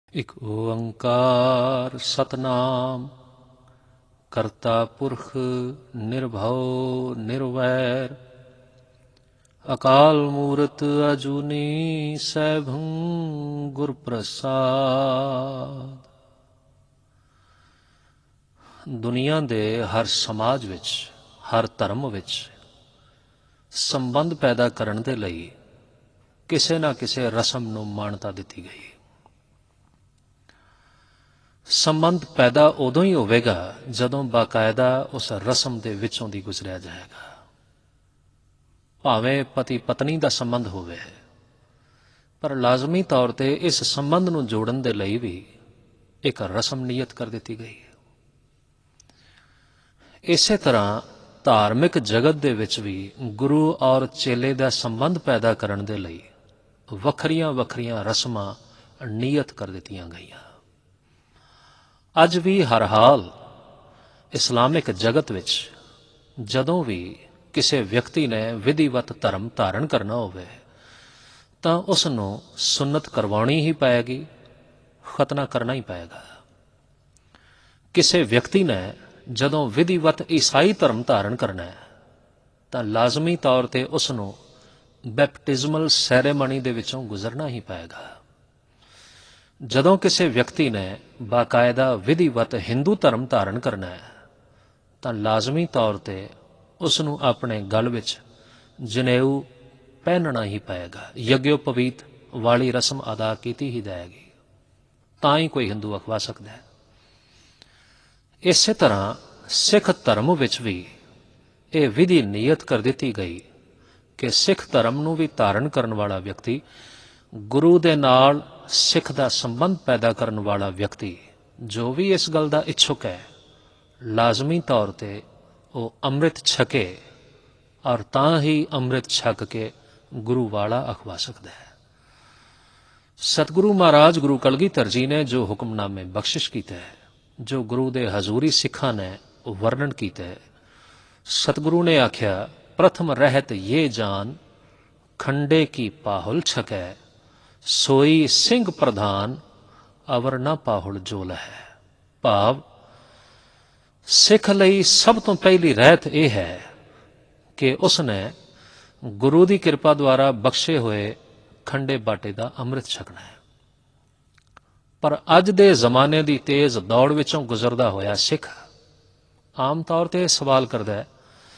ਇਕ ਓੰਕਾਰ ਸਤਨਾਮ ਕਰਤਾ ਪੁਰਖ ਨਿਰਭਉ ਨਿਰਵੈਰ ਅਕਾਲ ਮੂਰਤ ਅਜੂਨੀ ਸੈਭੰ ਗੁਰ ਪ੍ਰਸਾਦ। ਦੁਨੀਆ ਦੇ ਹਰ ਸਮਾਜ ਵਿੱਚ, ਹਰ ਧਰਮ ਵਿੱਚ ਸੰਬੰਧ ਪੈਦਾ ਕਰਨ ਦੇ ਲਈ ਕਿਸੇ ਨਾ ਕਿਸੇ ਰਸਮ ਨੂੰ ਮਾਨਤਾ ਦਿੱਤੀ ਗਈ। ਸੰਬੰਧ ਪੈਦਾ ਉਦੋਂ ਹੀ ਹੋਵੇਗਾ ਜਦੋਂ ਬਾਕਾਇਦਾ ਉਸ ਰਸਮ ਦੇ ਵਿੱਚੋਂ ਦੀ ਗੁਜ਼ਰਿਆ ਜਾਏਗਾ। ਭਾਵੇਂ ਪਤੀ ਪਤਨੀ ਦਾ ਸੰਬੰਧ ਹੋਵੇ, ਪਰ ਲਾਜ਼ਮੀ ਤੌਰ ਤੇ ਇਸ ਸੰਬੰਧ ਨੂੰ ਜੋੜਨ ਦੇ ਲਈ ਵੀ ਇੱਕ ਰਸਮ ਨਿਯਤ ਕਰ ਦਿੱਤੀ ਗਈ ਹੈ। ਇਸੇ ਤਰ੍ਹਾਂ ਧਾਰਮਿਕ ਜਗਤ ਦੇ ਵਿੱਚ ਵੀ ਗੁਰੂ ਔਰ ਚੇਲੇ ਦਾ ਸੰਬੰਧ ਪੈਦਾ ਕਰਨ ਦੇ ਲਈ ਵੱਖਰੀਆਂ ਵੱਖਰੀਆਂ ਰਸਮਾਂ ਨਿਯਤ ਕਰ ਦਿੱਤੀਆਂ ਗਈਆਂ। ਅੱਜ ਵੀ ਹਰ ਹਾਲ ਇਸਲਾਮਿਕ ਜਗਤ ਵਿੱਚ ਜਦੋਂ ਵੀ ਕਿਸੇ ਵਿਅਕਤੀ ਨੇ ਵਿਧੀਵਤ ਧਰਮ ਧਾਰਨ ਕਰਨਾ ਹੋਵੇ ਤਾਂ ਉਸ ਨੂੰ ਸੁੰਨਤ ਕਰਵਾਉਣੀ ਹੀ ਪਏਗੀ, ਖਤਨਾ ਕਰਨਾ ਹੀ ਪਏਗਾ। ਕਿਸੇ ਵਿਅਕਤੀ ਨੇ ਜਦੋਂ ਵਿਧੀਵਤ ਈਸਾਈ ਧਰਮ ਧਾਰਨ ਕਰਨਾ ਹੈ ਤਾਂ ਲਾਜ਼ਮੀ ਤੌਰ ਤੇ ਉਸ ਨੂੰ ਬੈਪਟਿਜ਼ਮਲ ਸੈਰੇਮਨੀ ਦੇ ਵਿੱਚੋਂ ਗੁਜ਼ਰਨਾ ਹੀ ਪਏਗਾ। ਜਦੋਂ ਕਿਸੇ ਵਿਅਕਤੀ ਨੇ ਬਾਕਾਇਦਾ ਵਿਧੀਵਤ ਹਿੰਦੂ ਧਰਮ ਧਾਰਨ ਕਰਨਾ ਹੈ ਤਾਂ ਲਾਜ਼ਮੀ ਤੌਰ ਤੇ ਉਸ ਨੂੰ ਆਪਣੇ ਗਲ ਵਿੱਚ ਜਨੇਊ ਪਹਿਨਣਾ ਹੀ ਪਏਗਾ। ਯੱਗਯੋਪਵੀਤ ਵਾਲੀ ਰਸਮ ਅਦਾ ਕੀਤੀ ਹੀ ਜਾਏਗੀ, ਤਾਂ ਹੀ ਕੋਈ ਹਿੰਦੂ ਅਖਵਾ ਸਕਦਾ ਹੈ। ਇਸੇ ਤਰ੍ਹਾਂ ਸਿੱਖ ਧਰਮ ਵਿੱਚ ਵੀ ਇਹ ਵਿਧੀ ਨਿਯਤ ਕਰ ਦਿੱਤੀ ਗਈ ਕਿ ਸਿੱਖ ਧਰਮ ਨੂੰ ਵੀ ਧਾਰਨ ਕਰਨ ਵਾਲਾ ਵਿਅਕਤੀ, ਗੁਰੂ ਦੇ ਨਾਲ ਸਿੱਖ ਦਾ ਸੰਬੰਧ ਪੈਦਾ ਕਰਨ ਵਾਲਾ ਵਿਅਕਤੀ ਜੋ ਵੀ ਇਸ ਗੱਲ ਦਾ ਇੱਛੁਕ ਹੈ, ਲਾਜ਼ਮੀ ਤੌਰ ਤੇ ਉਹ ਅੰਮ੍ਰਿਤ ਛਕੇ ਔਰ ਤਾਂ ਹੀ ਅੰਮ੍ਰਿਤ ਛਕ ਕੇ ਗੁਰੂ ਵਾਲਾ ਅਖਵਾ ਸਕਦਾ ਹੈ। ਸਤਿਗੁਰੂ ਮਹਾਰਾਜ ਗੁਰੂ ਕਲਗੀਧਰ ਜੀ ਨੇ ਜੋ ਹੁਕਮਨਾਮੇ ਬਖਸ਼ਿਸ਼ ਕੀਤਾ ਹੈ, ਜੋ ਗੁਰੂ ਦੇ ਹਜ਼ੂਰੀ ਸਿੱਖਾਂ ਨੇ ਉਹ ਵਰਣਨ ਕੀਤਾ ਹੈ। ਸਤਿਗੁਰੂ ਨੇ ਆਖਿਆ, ਪ੍ਰਥਮ ਰਹਿਤ ਇਹ ਜਾਨ ਖੰਡੇ ਕੀ ਪਾਹੁਲ ਛਕੈ, ਸੋਈ ਸਿੰਘ ਪ੍ਰਧਾਨ ਅਵਰ ਨਾ ਪਾਹੁਲ ਜੋਲ ਹੈ। ਭਾਵ ਸਿੱਖ ਲਈ ਸਭ ਤੋਂ ਪਹਿਲੀ ਰਹਿਤ ਇਹ ਹੈ ਕਿ ਉਸ ਨੇ ਗੁਰੂ ਦੀ ਕਿਰਪਾ ਦੁਆਰਾ ਬਖਸ਼ੇ ਹੋਏ ਖੰਡੇ ਬਾਟੇ ਦਾ ਅੰਮ੍ਰਿਤ ਛਕਣਾ ਹੈ। ਪਰ ਅੱਜ ਦੇ ਜ਼ਮਾਨੇ ਦੀ ਤੇਜ਼ ਦੌੜ ਵਿੱਚੋਂ ਗੁਜ਼ਰਦਾ ਹੋਇਆ ਸਿੱਖ ਆਮ ਤੌਰ ਤੇ ਸਵਾਲ ਕਰਦਾ ਹੈ,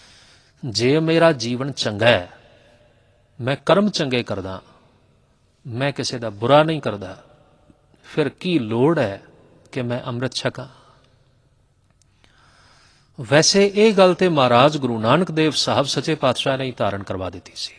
ਜੇ ਮੇਰਾ ਜੀਵਨ ਚੰਗਾ ਹੈ, ਮੈਂ ਕਰਮ ਚੰਗੇ ਕਰਦਾ, ਮੈਂ ਕਿਸੇ ਦਾ ਬੁਰਾ ਨਹੀਂ ਕਰਦਾ, ਫਿਰ ਕੀ ਲੋੜ ਹੈ ਕਿ ਮੈਂ ਅੰਮ੍ਰਿਤ ਛਕਾਂ। ਵੈਸੇ ਇਹ ਗੱਲ ਤੇ ਮਹਾਰਾਜ ਗੁਰੂ ਨਾਨਕ ਦੇਵ ਸਾਹਿਬ ਸੱਚੇ ਪਾਤਸ਼ਾਹ ਨੇ ਹੀ ਧਾਰਨ ਕਰਵਾ ਦਿੱਤੀ ਸੀ।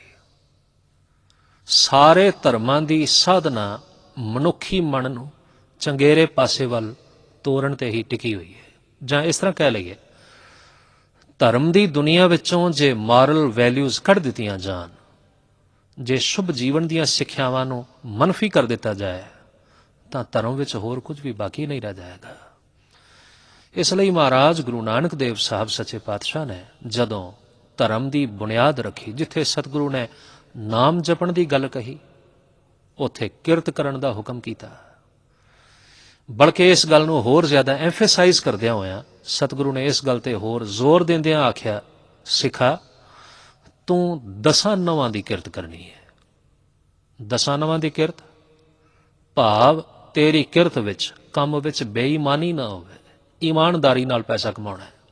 ਸਾਰੇ ਧਰਮਾਂ ਦੀ ਸਾਧਨਾ ਮਨੁੱਖੀ ਮਨ ਨੂੰ ਚੰਗੇਰੇ ਪਾਸੇ ਵੱਲ ਤੋਰਨ ਤੇ ਹੀ ਟਿਕੀ ਹੋਈ ਹੈ। ਜਾਂ ਇਸ ਤਰ੍ਹਾਂ ਕਹਿ ਲਈਏ, ਧਰਮ ਦੀ ਦੁਨੀਆ ਵਿੱਚੋਂ ਜੇ ਮਾਰਲ ਵੈਲਿਊਜ਼ ਕੱਢ ਦਿੱਤੀਆਂ ਜਾਣ, ਜੇ ਸ਼ੁਭ ਜੀਵਨ ਦੀਆਂ ਸਿੱਖਿਆਵਾਂ ਨੂੰ ਮਨਫੀ ਕਰ ਦਿੱਤਾ ਜਾਏ ਤਾਂ ਧਰਮ ਵਿੱਚ ਹੋਰ ਕੁਝ ਵੀ ਬਾਕੀ ਨਹੀਂ ਰਹਿ ਜਾਏਗਾ। ਇਸ ਲਈ ਮਹਾਰਾਜ ਗੁਰੂ ਨਾਨਕ ਦੇਵ ਸਾਹਿਬ ਸੱਚੇ ਪਾਤਸ਼ਾਹ ਨੇ ਜਦੋਂ ਧਰਮ ਦੀ ਬੁਨਿਆਦ ਰੱਖੀ, ਜਿੱਥੇ ਸਤਿਗੁਰੂ ਨੇ ਨਾਮ ਜਪਣ ਦੀ ਗੱਲ ਕਹੀ, ਉੱਥੇ ਕਿਰਤ ਕਰਨ ਦਾ ਹੁਕਮ ਕੀਤਾ। ਬਲਕਿ ਇਸ ਗੱਲ ਨੂੰ ਹੋਰ ਜ਼ਿਆਦਾ ਐਂਫੇਸਾਈਜ਼ ਕਰਦਿਆਂ ਹੋਇਆਂ ਸਤਿਗੁਰੂ ਨੇ ਇਸ ਗੱਲ ਤੇ ਹੋਰ ਜ਼ੋਰ ਦਿੰਦਿਆਂ ਆਖਿਆ, ਸਿੱਖਾ ਤੂੰ 10 ਨੌਵਾਂ ਦੀ ਕਿਰਤ ਕਰਨੀ ਹੈ। 10 ਨੌਵਾਂ ਦੀ ਕਿਰਤ ਭਾਵ ਤੇਰੀ ਕਿਰਤ ਵਿੱਚ ਕੰਮ ਵਿੱਚ ਬੇਈਮਾਨੀ ਨਾ ਹੋਵੇ, ਈਮਾਨਦਾਰੀ ਨਾਲ ਪੈਸਾ ਕਮਾਉਣਾ ਹੈ।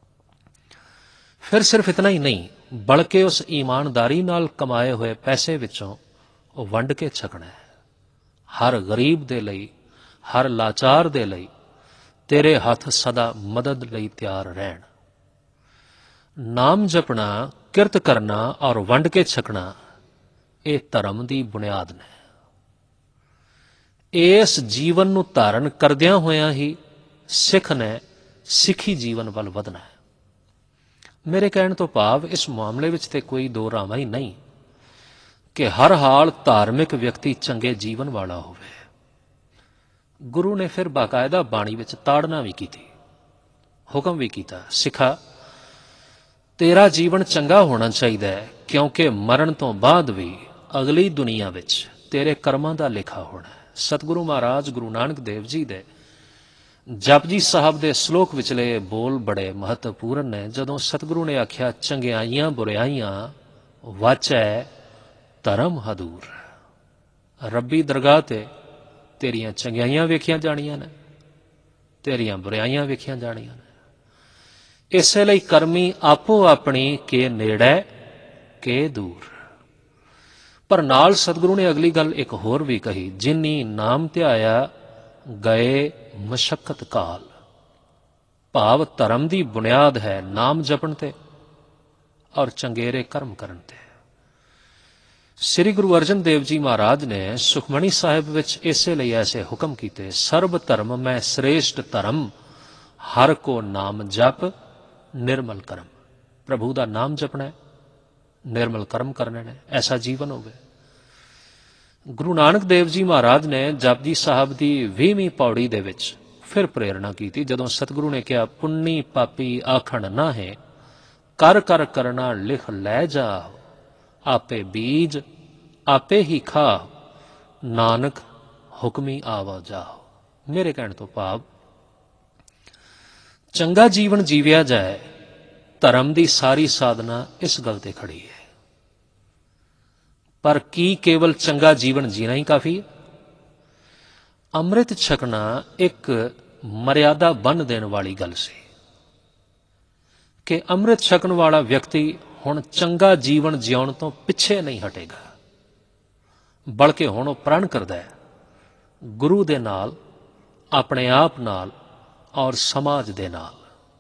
ਫਿਰ ਸਿਰਫ ਇਤਨਾ ਹੀ ਨਹੀਂ, ਬਲਕਿ ਉਸ ਈਮਾਨਦਾਰੀ ਨਾਲ ਕਮਾਏ ਹੋਏ ਪੈਸੇ ਵਿੱਚੋਂ ਉਹ ਵੰਡ ਕੇ ਛਕਣਾ ਹੈ। ਹਰ ਗਰੀਬ ਦੇ ਲਈ, ਹਰ ਲਾਚਾਰ ਦੇ ਲਈ ਤੇਰੇ ਹੱਥ ਸਦਾ ਮਦਦ ਲਈ ਤਿਆਰ ਰਹਿਣ। ਨਾਮ ਜਪਣਾ, ਕਿਰਤ ਕਰਨਾ ਔਰ ਵੰਡ ਕੇ ਛਕਣਾ ਇਹ ਧਰਮ ਦੀ ਬੁਨਿਆਦ ਨੇ। ਇਸ ਜੀਵਨ ਨੂੰ ਧਾਰਨ ਕਰਦਿਆਂ ਹੋਇਆਂ ਹੀ ਸਿੱਖ ਨੇ ਸਿੱਖੀ ਜੀਵਨ ਵੱਲ ਵਧਣਾ ਹੈ। ਮੇਰੇ ਕਹਿਣ ਤੋਂ ਭਾਵ ਇਸ ਮਾਮਲੇ ਵਿੱਚ ਤੇ ਕੋਈ ਦੋ ਰਾਵਾਂ ਹੀ ਨਹੀਂ ਕਿ ਹਰ ਹਾਲ ਧਾਰਮਿਕ ਵਿਅਕਤੀ ਚੰਗੇ ਜੀਵਨ ਵਾਲਾ ਹੋਵੇ। ਗੁਰੂ ਨੇ ਫਿਰ ਬਾਕਾਇਦਾ ਬਾਣੀ ਵਿੱਚ ਤਾੜਨਾ ਵੀ ਕੀਤੀ, ਹੁਕਮ ਵੀ ਕੀਤਾ, ਸਿੱਖਾ ਤੇਰਾ ਜੀਵਨ ਚੰਗਾ ਹੋਣਾ ਚਾਹੀਦਾ ਹੈ, ਕਿਉਂਕਿ ਮਰਨ ਤੋਂ ਬਾਅਦ ਵੀ ਅਗਲੀ ਦੁਨੀਆ ਵਿੱਚ ਤੇਰੇ ਕਰਮਾਂ ਦਾ ਲੇਖਾ ਹੋਣਾ ਹੈ। ਸਤਿਗੁਰੂ ਮਹਾਰਾਜ ਗੁਰੂ ਨਾਨਕ ਦੇਵ ਜੀ ਦੇ ਜਪਜੀ ਸਾਹਿਬ ਦੇ ਸ਼ਲੋਕ ਵਿਚਲੇ ਬੋਲ ਬੜੇ ਮਹੱਤਵਪੂਰਨ ਨੇ। ਜਦੋਂ ਸਤਿਗੁਰੂ ਨੇ ਆਖਿਆ ਚੰਗਿਆਈਆਂ ਬੁਰਿਆਈਆਂ ਵਾਚੈ ਧਰਮ ਹਦੂਰ, ਰੱਬੀ ਦਰਗਾਹ ਤੇ ਤੇਰੀਆਂ ਚੰਗਿਆਈਆਂ ਵੇਖੀਆਂ ਜਾਣੀਆਂ ਨੇ, ਤੇਰੀਆਂ ਬੁਰਿਆਈਆਂ ਵੇਖੀਆਂ ਜਾਣੀਆਂ ਨੇ। ਇਸੇ ਲਈ ਕਰਮੀ ਆਪੋ ਆਪਣੀ ਕੇ ਨੇੜੇ ਕੇ ਦੂਰ। ਪਰ ਨਾਲ ਸਤਿਗੁਰੂ ਨੇ ਅਗਲੀ ਗੱਲ ਇੱਕ ਹੋਰ ਵੀ ਕਹੀ, ਜਿਨੀ ਨਾਮ ਧਿਆਇਆ ਗਏ ਮਸ਼ੱਕਤ ਕਾਲ। ਭਾਵ ਧਰਮ ਦੀ ਬੁਨਿਆਦ ਹੈ ਨਾਮ ਜਪਣ ਤੇ ਔਰ ਚੰਗੇਰੇ ਕਰਮ ਕਰਨ ਤੇ। ਸ੍ਰੀ ਗੁਰੂ ਅਰਜਨ ਦੇਵ ਜੀ ਮਹਾਰਾਜ ਨੇ ਸੁਖਮਣੀ ਸਾਹਿਬ ਵਿੱਚ ਇਸੇ ਲਈ ਐਸੇ ਹੁਕਮ ਕੀਤੇ, ਸਰਬ ਧਰਮ ਮੈਂ ਸ੍ਰੇਸ਼ਟ ਧਰਮ, ਹਰ ਕੋ ਨਾਮ ਜਪ ਨਿਰਮਲ ਕਰਮ। ਪ੍ਰਭੂ ਦਾ ਨਾਮ ਜਪਣਾ ਹੈ, ਨਿਰਮਲ ਕਰਮ ਕਰਨੇ ਨੇ, ਐਸਾ ਜੀਵਨ ਹੋਵੇ। ਗੁਰੂ ਨਾਨਕ ਦੇਵ ਜੀ ਮਹਾਰਾਜ ਨੇ ਜਪਜੀ ਸਾਹਿਬ ਦੀ 20ਵੀਂ ਪੌੜੀ ਦੇ ਵਿੱਚ ਫਿਰ ਪ੍ਰੇਰਣਾ ਕੀਤੀ, ਜਦੋਂ ਸਤਿਗੁਰੂ ਨੇ ਕਿਹਾ ਪੁੰਨੀ ਪਾਪੀ ਆਖਣ ਨਾ ਹੈ, ਕਰ ਕਰ ਕਰਨਾ ਲਿਖ ਲੈ ਜਾ, ਆਪੇ ਬੀਜ ਆਪੇ ਹੀ ਖਾ, ਨਾਨਕ ਹੁਕਮੀ ਆਵਾ ਜਾਓ। ਮੇਰੇ ਕਹਿਣ ਤੋਂ ਭਾਵ ਚੰਗਾ ਜੀਵਨ ਜੀਵਿਆ ਜਾਏ, ਧਰਮ ਦੀ ਸਾਰੀ ਸਾਧਨਾ ਇਸ ਗੱਲ ਤੇ ਖੜੀ ਹੈ। ਪਰ ਕੀ ਕੇਵਲ ਚੰਗਾ ਜੀਵਨ ਜੀਣਾ ਹੀ ਕਾਫੀ ਹੈ? ਅੰਮ੍ਰਿਤ ਛਕਣਾ ਇੱਕ ਮਰਿਆਦਾ ਬੰਨ੍ਹ ਦੇਣ ਵਾਲੀ ਗੱਲ ਸੀ ਕਿ ਅੰਮ੍ਰਿਤ ਛਕਣ ਵਾਲਾ ਵਿਅਕਤੀ ਹੁਣ ਚੰਗਾ ਜੀਵਨ ਜਿਉਣ ਤੋਂ ਪਿੱਛੇ ਨਹੀਂ ਹਟੇਗਾ, ਬਲਕਿ ਹੁਣ ਉਹ ਪ੍ਰਣ ਕਰਦਾ ਹੈ ਗੁਰੂ ਦੇ ਨਾਲ, ਆਪਣੇ ਆਪ ਨਾਲ ਔਰ ਸਮਾਜ ਦੇ ਨਾਲ।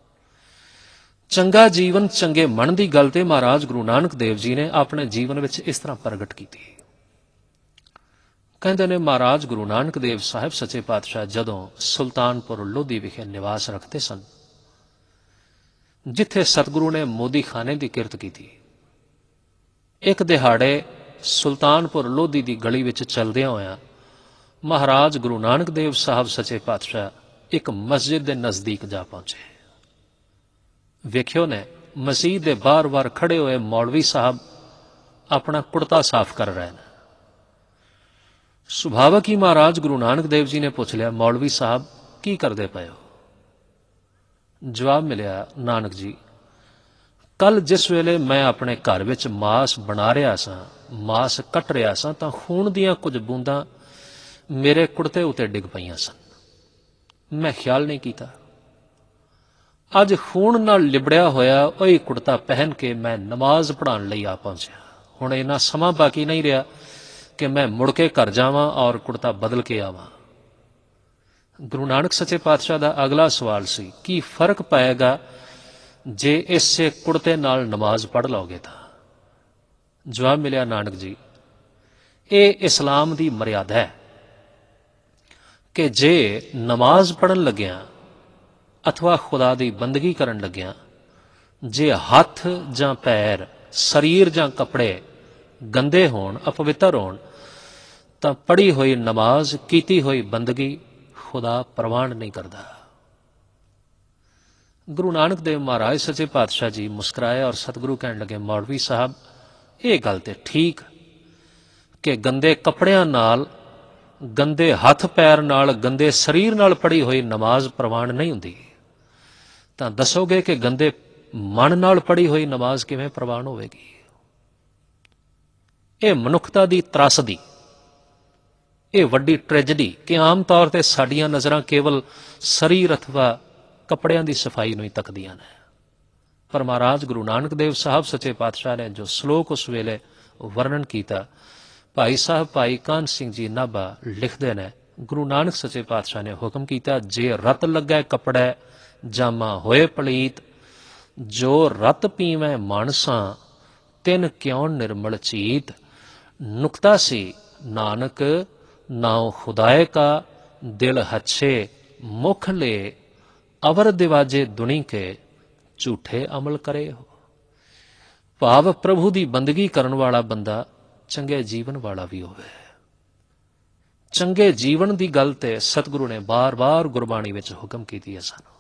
ਚੰਗਾ ਜੀਵਨ ਚੰਗੇ ਮਨ ਦੀ ਗੱਲ ਤੇ ਮਹਾਰਾਜ ਗੁਰੂ ਨਾਨਕ ਦੇਵ ਜੀ ਨੇ ਆਪਣੇ ਜੀਵਨ ਵਿੱਚ ਇਸ ਤਰ੍ਹਾਂ ਪ੍ਰਗਟ ਕੀਤੀ। ਕਹਿੰਦੇ ਨੇ ਮਹਾਰਾਜ ਗੁਰੂ ਨਾਨਕ ਦੇਵ ਸਾਹਿਬ ਸੱਚੇ ਪਾਤਸ਼ਾਹ ਜਦੋਂ ਸੁਲਤਾਨਪੁਰ ਲੋਧੀ ਵਿਖੇ ਨਿਵਾਸ ਰੱਖਦੇ ਸਨ, ਜਿੱਥੇ ਸਤਿਗੁਰੂ ਨੇ ਮੋਦੀ ਖਾਨੇ ਦੀ ਕਿਰਤ ਕੀਤੀ, ਇੱਕ ਦਿਹਾੜੇ ਸੁਲਤਾਨਪੁਰ ਲੋਧੀ ਦੀ ਗਲੀ ਵਿੱਚ ਚਲਦਿਆਂ ਹੋਇਆਂ ਮਹਾਰਾਜ ਗੁਰੂ ਨਾਨਕ ਦੇਵ ਸਾਹਿਬ ਸੱਚੇ ਪਾਤਸ਼ਾਹ ਇੱਕ ਮਸਜਿਦ ਦੇ ਨਜ਼ਦੀਕ ਜਾ ਪਹੁੰਚੇ। ਵੇਖਿਓ ਨੇ ਮਸਜਿਦ ਦੇ ਬਾਹਰ ਖੜੇ ਹੋਏ ਮੌਲਵੀ ਸਾਹਿਬ ਆਪਣਾ ਕੁੜਤਾ ਸਾਫ਼ ਕਰ ਰਹੇ ਨੇ। ਸੁਭਾਵਕ ਹੀ ਮਹਾਰਾਜ ਗੁਰੂ ਨਾਨਕ ਦੇਵ ਜੀ ਨੇ ਪੁੱਛ ਲਿਆ, ਮੌਲਵੀ ਸਾਹਿਬ ਕੀ ਕਰਦੇ ਪਏ ਹੋ? ਜਵਾਬ ਮਿਲਿਆ, ਨਾਨਕ ਜੀ ਕੱਲ ਜਿਸ ਵੇਲੇ ਮੈਂ ਆਪਣੇ ਘਰ ਵਿੱਚ ਮਾਸ ਬਣਾ ਰਿਹਾ ਸਾਂ, ਮਾਸ ਕੱਟ ਰਿਹਾ ਸਾਂ, ਤਾਂ ਖੂਨ ਦੀਆਂ ਕੁਝ ਬੂੰਦਾਂ ਮੇਰੇ ਕੁੜਤੇ ਉੱਤੇ ਡਿੱਗ ਪਈਆਂ ਸਨ। ਮੈਂ ਖਿਆਲ ਨਹੀਂ ਕੀਤਾ। ਅੱਜ ਖੂਨ ਨਾਲ ਲਿਬੜਿਆ ਹੋਇਆ ਉਹੀ ਕੁੜਤਾ ਪਹਿਨ ਕੇ ਮੈਂ ਨਮਾਜ਼ ਪੜ੍ਹਾਉਣ ਲਈ ਆ ਪਹੁੰਚਿਆ। ਹੁਣ ਇੰਨਾ ਸਮਾਂ ਬਾਕੀ ਨਹੀਂ ਰਿਹਾ ਕਿ ਮੈਂ ਮੁੜ ਕੇ ਘਰ ਜਾਵਾਂ ਔਰ ਕੁੜਤਾ ਬਦਲ ਕੇ ਆਵਾਂ। ਗੁਰੂ ਨਾਨਕ ਸੱਚੇ ਪਾਤਸ਼ਾਹ ਦਾ ਅਗਲਾ ਸਵਾਲ ਸੀ, ਕੀ ਫਰਕ ਪਏਗਾ ਜੇ ਇਸੇ ਕੁੜਤੇ ਨਾਲ ਨਮਾਜ਼ ਪੜ੍ਹ ਲਓਗੇ ਤਾਂ? ਜਵਾਬ ਮਿਲਿਆ, ਨਾਨਕ ਜੀ ਇਹ ਇਸਲਾਮ ਦੀ ਮਰਿਆਦਾ ਹੈ ਕਿ ਜੇ ਨਮਾਜ਼ ਪੜ੍ਹਨ ਲੱਗਿਆਂ ਅਥਵਾ ਖੁਦਾ ਦੀ ਬੰਦਗੀ ਕਰਨ ਲੱਗਿਆਂ ਜੇ ਹੱਥ ਜਾਂ ਪੈਰ, ਸਰੀਰ ਜਾਂ ਕੱਪੜੇ ਗੰਦੇ ਹੋਣ, ਅਪਵਿੱਤਰ ਹੋਣ, ਤਾਂ ਪੜ੍ਹੀ ਹੋਈ ਨਮਾਜ਼, ਕੀਤੀ ਹੋਈ ਬੰਦਗੀ ਖੁਦਾ ਪ੍ਰਵਾਨ ਨਹੀਂ ਕਰਦਾ। ਗੁਰੂ ਨਾਨਕ ਦੇਵ ਮਹਾਰਾਜ ਸੱਚੇ ਪਾਤਸ਼ਾਹ ਜੀ ਮੁਸਕਰਾਏ ਔਰ ਸਤਿਗੁਰੂ ਕਹਿਣ ਲੱਗੇ, ਮੌਲਵੀ ਸਾਹਿਬ ਇਹ ਗੱਲ ਤੇ ਠੀਕ ਕਿ ਗੰਦੇ ਕੱਪੜਿਆਂ ਨਾਲ, ਗੰਦੇ ਹੱਥ ਪੈਰ ਨਾਲ, ਗੰਦੇ ਸਰੀਰ ਨਾਲ ਪੜ੍ਹੀ ਹੋਈ ਨਮਾਜ਼ ਪ੍ਰਵਾਨ ਨਹੀਂ ਹੁੰਦੀ, ਤਾਂ ਦੱਸੋਗੇ ਕਿ ਗੰਦੇ ਮਨ ਨਾਲ ਪੜ੍ਹੀ ਹੋਈ ਨਮਾਜ਼ ਕਿਵੇਂ ਪ੍ਰਵਾਨ ਹੋਵੇਗੀ? ਇਹ ਮਨੁੱਖਤਾ ਦੀ ਤਰਾਸਦੀ, ਇਹ ਵੱਡੀ ਟ੍ਰੈਜਡੀ ਕਿ ਆਮ ਤੌਰ ਤੇ ਸਾਡੀਆਂ ਨਜ਼ਰਾਂ ਕੇਵਲ ਸਰੀਰ ਅਥਵਾ ਕੱਪੜਿਆਂ ਦੀ ਸਫਾਈ ਨੂੰ ਹੀ ਤੱਕਦੀਆਂ ਨੇ। ਪਰ ਮਹਾਰਾਜ ਗੁਰੂ ਨਾਨਕ ਦੇਵ ਸਾਹਿਬ ਸੱਚੇ ਪਾਤਸ਼ਾਹ ਨੇ ਜੋ ਸ਼ਲੋਕ ਉਸ ਵੇਲੇ ਵਰਣਨ ਕੀਤਾ, ਭਾਈ ਸਾਹਿਬ ਭਾਈ ਕਾਹਨ ਸਿੰਘ ਜੀ ਨਾਭਾ ਲਿਖਦੇ ਨੇ, ਗੁਰੂ ਨਾਨਕ ਸੱਚੇ ਪਾਤਸ਼ਾਹ ਨੇ ਹੁਕਮ ਕੀਤਾ, ਜੇ ਰਤ ਲੱਗੈ ਕੱਪੜੈ ਜਾਮਾ ਹੋਏ ਪਲੀਤ, ਜੋ ਰਤ ਪੀਵੈ ਮਾਨਸਾਂ ਤਿਨ ਕਿਉਂ ਨਿਰਮਲ ਚੀਤ। ਨੁਕਤਾ ਸੀ ਨਾਨਕ ਨਾਉ ਖੁਦਾਏ ਕਾ ਦਿਲ ਹੱਛੇ ਮੁਖ ਲੇ, ਅਵਰ ਦਿਵਾਜੇ ਦੁਨੀ ਕੇ ਝੂਠੇ ਅਮਲ ਕਰੇ ਹੋ। ਭਾਵ ਪ੍ਰਭੂ ਦੀ ਬੰਦਗੀ ਕਰਨ ਵਾਲਾ ਬੰਦਾ ਚੰਗੇ ਜੀਵਨ ਵਾਲਾ ਵੀ ਹੋਵੇ। ਚੰਗੇ ਜੀਵਨ ਦੀ ਗੱਲ ਤੇ ਸਤਿਗੁਰੂ ਨੇ ਬਾਰ-ਬਾਰ ਗੁਰਬਾਣੀ ਵਿੱਚ ਹੁਕਮ ਕੀਤੀ ਹੈ ਸਾਨੂੰ।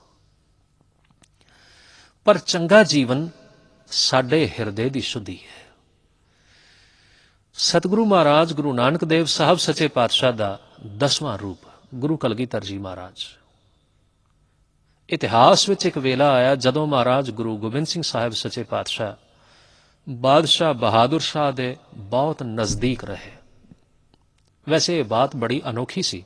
ਪਰ ਚੰਗਾ ਜੀਵਨ ਸਾਡੇ ਹਿਰਦੇ ਦੀ ਸ਼ੁੱਧੀ ਹੈ। ਸਤਿਗੁਰੂ ਮਹਾਰਾਜ ਗੁਰੂ ਨਾਨਕ ਦੇਵ ਸਾਹਿਬ ਸੱਚੇ ਪਾਤਸ਼ਾਹ ਦਾ 10ਵਾਂ ਰੂਪ ਗੁਰੂ ਕਲਗੀਧਰ ਜੀ ਮਹਾਰਾਜ। ਇਤਿਹਾਸ ਵਿੱਚ ਇੱਕ ਵੇਲਾ ਆਇਆ ਜਦੋਂ ਮਹਾਰਾਜ ਗੁਰੂ ਗੋਬਿੰਦ ਸਿੰਘ ਸਾਹਿਬ ਸੱਚੇ ਪਾਤਸ਼ਾਹ ਬਾਦਸ਼ਾਹ ਬਹਾਦਰ ਸ਼ਾਹ ਦੇ ਬਹੁਤ ਨਜ਼ਦੀਕ ਰਹੇ। ਵੈਸੇ ਇਹ ਬਾਤ ਬੜੀ ਅਨੋਖੀ ਸੀ।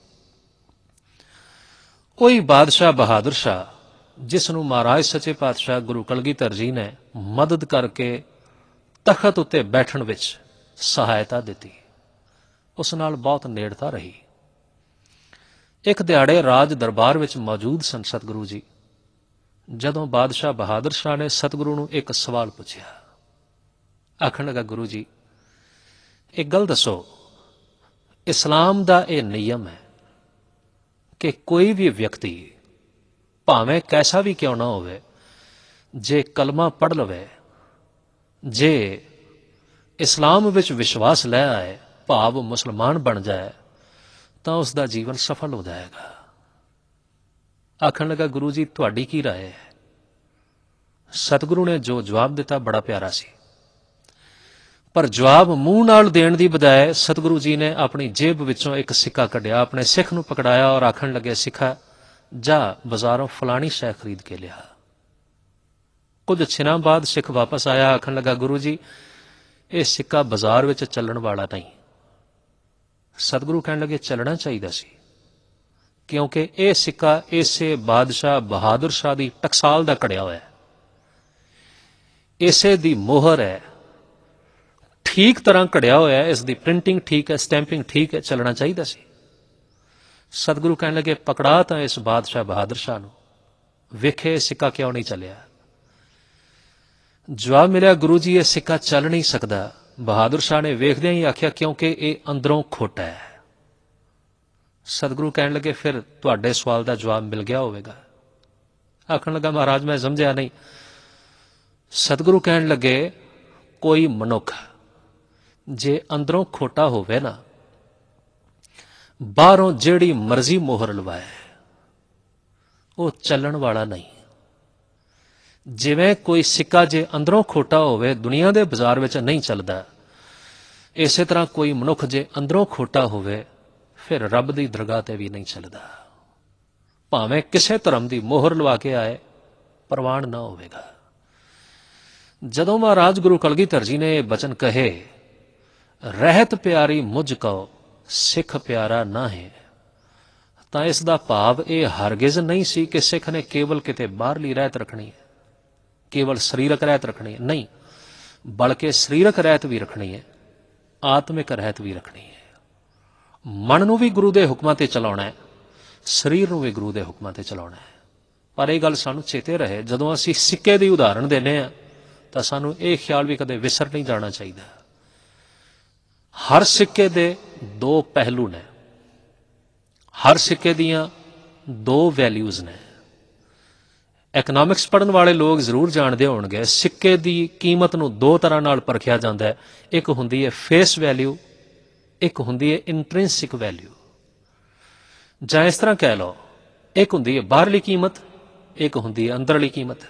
ਉਹੀ ਬਾਦਸ਼ਾਹ ਬਹਾਦਰ ਸ਼ਾਹ ਜਿਸ ਨੂੰ ਮਹਾਰਾਜ ਸੱਚੇ ਪਾਤਸ਼ਾਹ ਗੁਰੂ ਕਲਗੀਧਰ ਜੀ ਨੇ ਮਦਦ ਕਰਕੇ ਤਖਤ ਉੱਤੇ ਬੈਠਣ ਵਿੱਚ ਸਹਾਇਤਾ ਦਿੱਤੀ, ਉਸ ਨਾਲ ਬਹੁਤ ਨੇੜਤਾ ਰਹੀ। ਇੱਕ ਦਿਹਾੜੇ ਰਾਜ ਦਰਬਾਰ ਵਿੱਚ ਮੌਜੂਦ ਸਨ ਸਤਿਗੁਰੂ ਜੀ। ਜਦੋਂ ਬਾਦਸ਼ਾਹ ਬਹਾਦਰ ਸ਼ਾਹ ਨੇ ਸਤਿਗੁਰੂ ਨੂੰ ਇੱਕ ਸਵਾਲ ਪੁੱਛਿਆ, ਆਖਣ ਲੱਗਾ, ਗੁਰੂ ਜੀ ਇੱਕ ਗੱਲ ਦੱਸੋ, ਇਸਲਾਮ ਦਾ ਇਹ ਨਿਯਮ ਹੈ ਕਿ ਕੋਈ ਵੀ ਵਿਅਕਤੀ ਭਾਵੇਂ ਕੈਸਾ ਵੀ ਕਿਉਂ ਨਾ ਹੋਵੇ, ਜੇ ਕਲਮਾ ਪੜ੍ਹ ਲਵੇ, ਜੇ ਇਸਲਾਮ ਵਿੱਚ ਵਿਸ਼ਵਾਸ ਲੈ ਆਏ, ਭਾਵ ਮੁਸਲਮਾਨ ਬਣ ਜਾਏ, ਤਾਂ ਉਸ ਦਾ ਜੀਵਨ ਸਫਲ ਹੋ ਜਾਏਗਾ। ਆਖਣ ਲੱਗਾ, ਗੁਰੂ ਜੀ ਤੁਹਾਡੀ ਕੀ ਰਾਏ ਹੈ? ਸਤਿਗੁਰੂ ਨੇ ਜੋ ਜਵਾਬ ਦਿੱਤਾ ਬੜਾ ਪਿਆਰਾ ਸੀ, ਪਰ ਜਵਾਬ ਮੂੰਹ ਨਾਲ ਦੇਣ ਦੀ ਬਜਾਏ ਸਤਿਗੁਰੂ ਜੀ ਨੇ ਆਪਣੀ ਜੇਬ ਵਿੱਚੋਂ ਇੱਕ ਸਿੱਕਾ ਕੱਢਿਆ, ਆਪਣੇ ਸਿੱਖ ਨੂੰ ਪਕੜਾਇਆ ਔਰ ਆਖਣ ਲੱਗੇ, ਸਿੱਖਾ ਜਾ ਬਾਜ਼ਾਰੋਂ ਫਲਾਣੀ ਸ਼ੈ ਖਰੀਦ ਕੇ ਲਿਆ। ਕੁਝ ਛਿਨਾਂ ਬਾਅਦ ਸਿੱਖ ਵਾਪਸ ਆਇਆ, ਆਖਣ ਲੱਗਾ, ਗੁਰੂ ਜੀ ਇਹ ਸਿੱਕਾ ਬਾਜ਼ਾਰ ਵਿੱਚ ਚੱਲਣ ਵਾਲਾ ਨਹੀਂ। ਸਤਿਗੁਰੂ ਕਹਿਣ ਲੱਗੇ, ਚੱਲਣਾ ਚਾਹੀਦਾ ਸੀ, ਕਿਉਂਕਿ ਇਹ ਸਿੱਕਾ ਇਸੇ ਬਾਦਸ਼ਾਹ ਬਹਾਦਰ ਸ਼ਾਹ ਦੀ ਟਕਸਾਲ ਦਾ ਘੜਿਆ ਹੋਇਆ ਹੈ, ਇਸੇ ਦੀ ਮੋਹਰ ਹੈ, ਠੀਕ ਤਰ੍ਹਾਂ ਘੜਿਆ ਹੋਇਆ ਹੈ, ਇਸ ਦੀ ਪ੍ਰਿੰਟਿੰਗ ਠੀਕ ਹੈ, ਸਟੈਂਪਿੰਗ ਠੀਕ ਹੈ, ਚੱਲਣਾ ਚਾਹੀਦਾ ਸੀ। ਸਤਿਗੁਰੂ ਕਹਿਣ ਲੱਗੇ, ਪਕੜਾ ਤਾਂ ਇਸ ਬਾਦਸ਼ਾਹ ਬਹਾਦਰ ਸ਼ਾਹ ਨੂੰ, ਵੇਖੇ ਸਿੱਕਾ ਕਿਉਂ ਨਹੀਂ ਚੱਲਿਆ। ਜਵਾਬ ਮਿਲਿਆ, ਗੁਰੂ ਜੀ ਇਹ ਸਿੱਕਾ ਚੱਲ ਨਹੀਂ ਸਕਦਾ। ਬਹਾਦਰ ਸ਼ਾਹ ਨੇ ਵੇਖਦਿਆਂ ਹੀ ਆਖਿਆ, ਕਿਉਂਕਿ ਇਹ ਅੰਦਰੋਂ ਖੋਟਾ ਹੈ। ਸਤਿਗੁਰੂ ਕਹਿਣ ਲੱਗੇ, ਫਿਰ ਤੁਹਾਡੇ ਸਵਾਲ ਦਾ ਜਵਾਬ ਮਿਲ ਗਿਆ ਹੋਵੇਗਾ। ਆਖਣ ਲੱਗਾ, ਮਹਾਰਾਜ ਮੈਂ ਸਮਝਿਆ ਨਹੀਂ। ਸਤਿਗੁਰੂ ਕਹਿਣ ਲੱਗੇ, ਕੋਈ ਮਨੁੱਖ ਜੇ ਅੰਦਰੋਂ ਖੋਟਾ ਹੋਵੇ ਨਾ, ਬਾਹਰੋਂ ਜਿਹੜੀ ਮਰਜ਼ੀ ਮੋਹਰ ਲਵਾਏ, ਉਹ ਚੱਲਣ ਵਾਲਾ ਨਹੀਂ। ਜਿਵੇਂ ਕੋਈ ਸਿੱਕਾ ਜੇ ਅੰਦਰੋਂ ਖੋਟਾ ਹੋਵੇ ਦੁਨੀਆ ਦੇ ਬਾਜ਼ਾਰ ਵਿੱਚ ਨਹੀਂ ਚੱਲਦਾ, ਇਸੇ ਤਰ੍ਹਾਂ ਕੋਈ ਮਨੁੱਖ ਜੇ ਅੰਦਰੋਂ ਖੋਟਾ ਹੋਵੇ ਫਿਰ ਰੱਬ ਦੀ ਦਰਗਾਹ ਤੇ ਵੀ ਨਹੀਂ ਚੱਲਦਾ। ਭਾਵੇਂ ਕਿਸੇ ਧਰਮ ਦੀ ਮੋਹਰ ਲਵਾ ਕੇ ਆਏ, ਪ੍ਰਵਾਨ ਨਾ ਹੋਵੇਗਾ। ਜਦੋਂ ਮਹਾਰਾਜ ਗੁਰੂ ਕਲਗੀਧਰ ਜੀ ਨੇ ਇਹ ਬਚਨ ਕਹੇ, ਰਹਿਤ ਪਿਆਰੀ ਮੁਝ ਕਉ ਸਿੱਖ ਪਿਆਰਾ ਨਾ ਹੈ, ਤਾਂ ਇਸ ਦਾ ਭਾਵ ਇਹ ਹਰਗਿਜ਼ ਨਹੀਂ ਸੀ ਕਿ ਸਿੱਖ ਨੇ ਕੇਵਲ ਕਿਤੇ ਬਾਹਰਲੀ ਰਹਿਤ ਰੱਖਣੀ ਹੈ, ਕੇਵਲ ਸਰੀਰਕ ਰਹਿਤ ਰੱਖਣੀ ਹੈ, ਨਹੀਂ, ਬਲਕਿ ਸਰੀਰਕ ਰਹਿਤ ਵੀ ਰੱਖਣੀ ਹੈ, ਆਤਮਿਕ ਰਹਿਤ ਵੀ ਰੱਖਣੀ ਹੈ। ਮਨ ਨੂੰ ਵੀ ਗੁਰੂ ਦੇ ਹੁਕਮਾਂ ਤੇ ਚਲਾਉਣਾ ਹੈ, ਸਰੀਰ ਨੂੰ ਵੀ ਗੁਰੂ ਦੇ ਹੁਕਮਾਂ ਤੇ ਚਲਾਉਣਾ ਹੈ। ਪਰ ਇਹ ਗੱਲ ਸਾਨੂੰ ਚੇਤੇ ਰਹੇ, ਜਦੋਂ ਅਸੀਂ ਸਿੱਕੇ ਦੀ ਉਦਾਹਰਣ ਦਿੰਦੇ ਹਾਂ ਤਾਂ ਸਾਨੂੰ ਇਹ ਖਿਆਲ ਵੀ ਕਦੇ ਵਿਸਰ ਨਹੀਂ ਜਾਣਾ ਚਾਹੀਦਾ। ਹਰ ਸਿੱਕੇ ਦੇ ਦੋ ਪਹਿਲੂ ਨੇ, ਹਰ ਸਿੱਕੇ ਦੀਆਂ ਦੋ ਵੈਲਿਊਜ਼ ਨੇ। ਇਕਨੋਮਿਕਸ ਪੜ੍ਹਨ ਵਾਲੇ ਲੋਕ ਜ਼ਰੂਰ ਜਾਣਦੇ ਹੋਣਗੇ, ਸਿੱਕੇ ਦੀ ਕੀਮਤ ਨੂੰ ਦੋ ਤਰ੍ਹਾਂ ਨਾਲ ਪਰਖਿਆ ਜਾਂਦਾ ਹੈ। ਇੱਕ ਹੁੰਦੀ ਹੈ ਫੇਸ ਵੈਲਿਊ, ਇੱਕ ਹੁੰਦੀ ਹੈ ਇੰਟ੍ਰਿੰਸਿਕ ਵੈਲਿਊ। ਜਾਂ ਇਸ ਤਰ੍ਹਾਂ ਕਹਿ ਲਓ, ਇੱਕ ਹੁੰਦੀ ਹੈ ਬਾਹਰਲੀ ਕੀਮਤ, ਇੱਕ ਹੁੰਦੀ ਹੈ ਅੰਦਰਲੀ ਕੀਮਤ।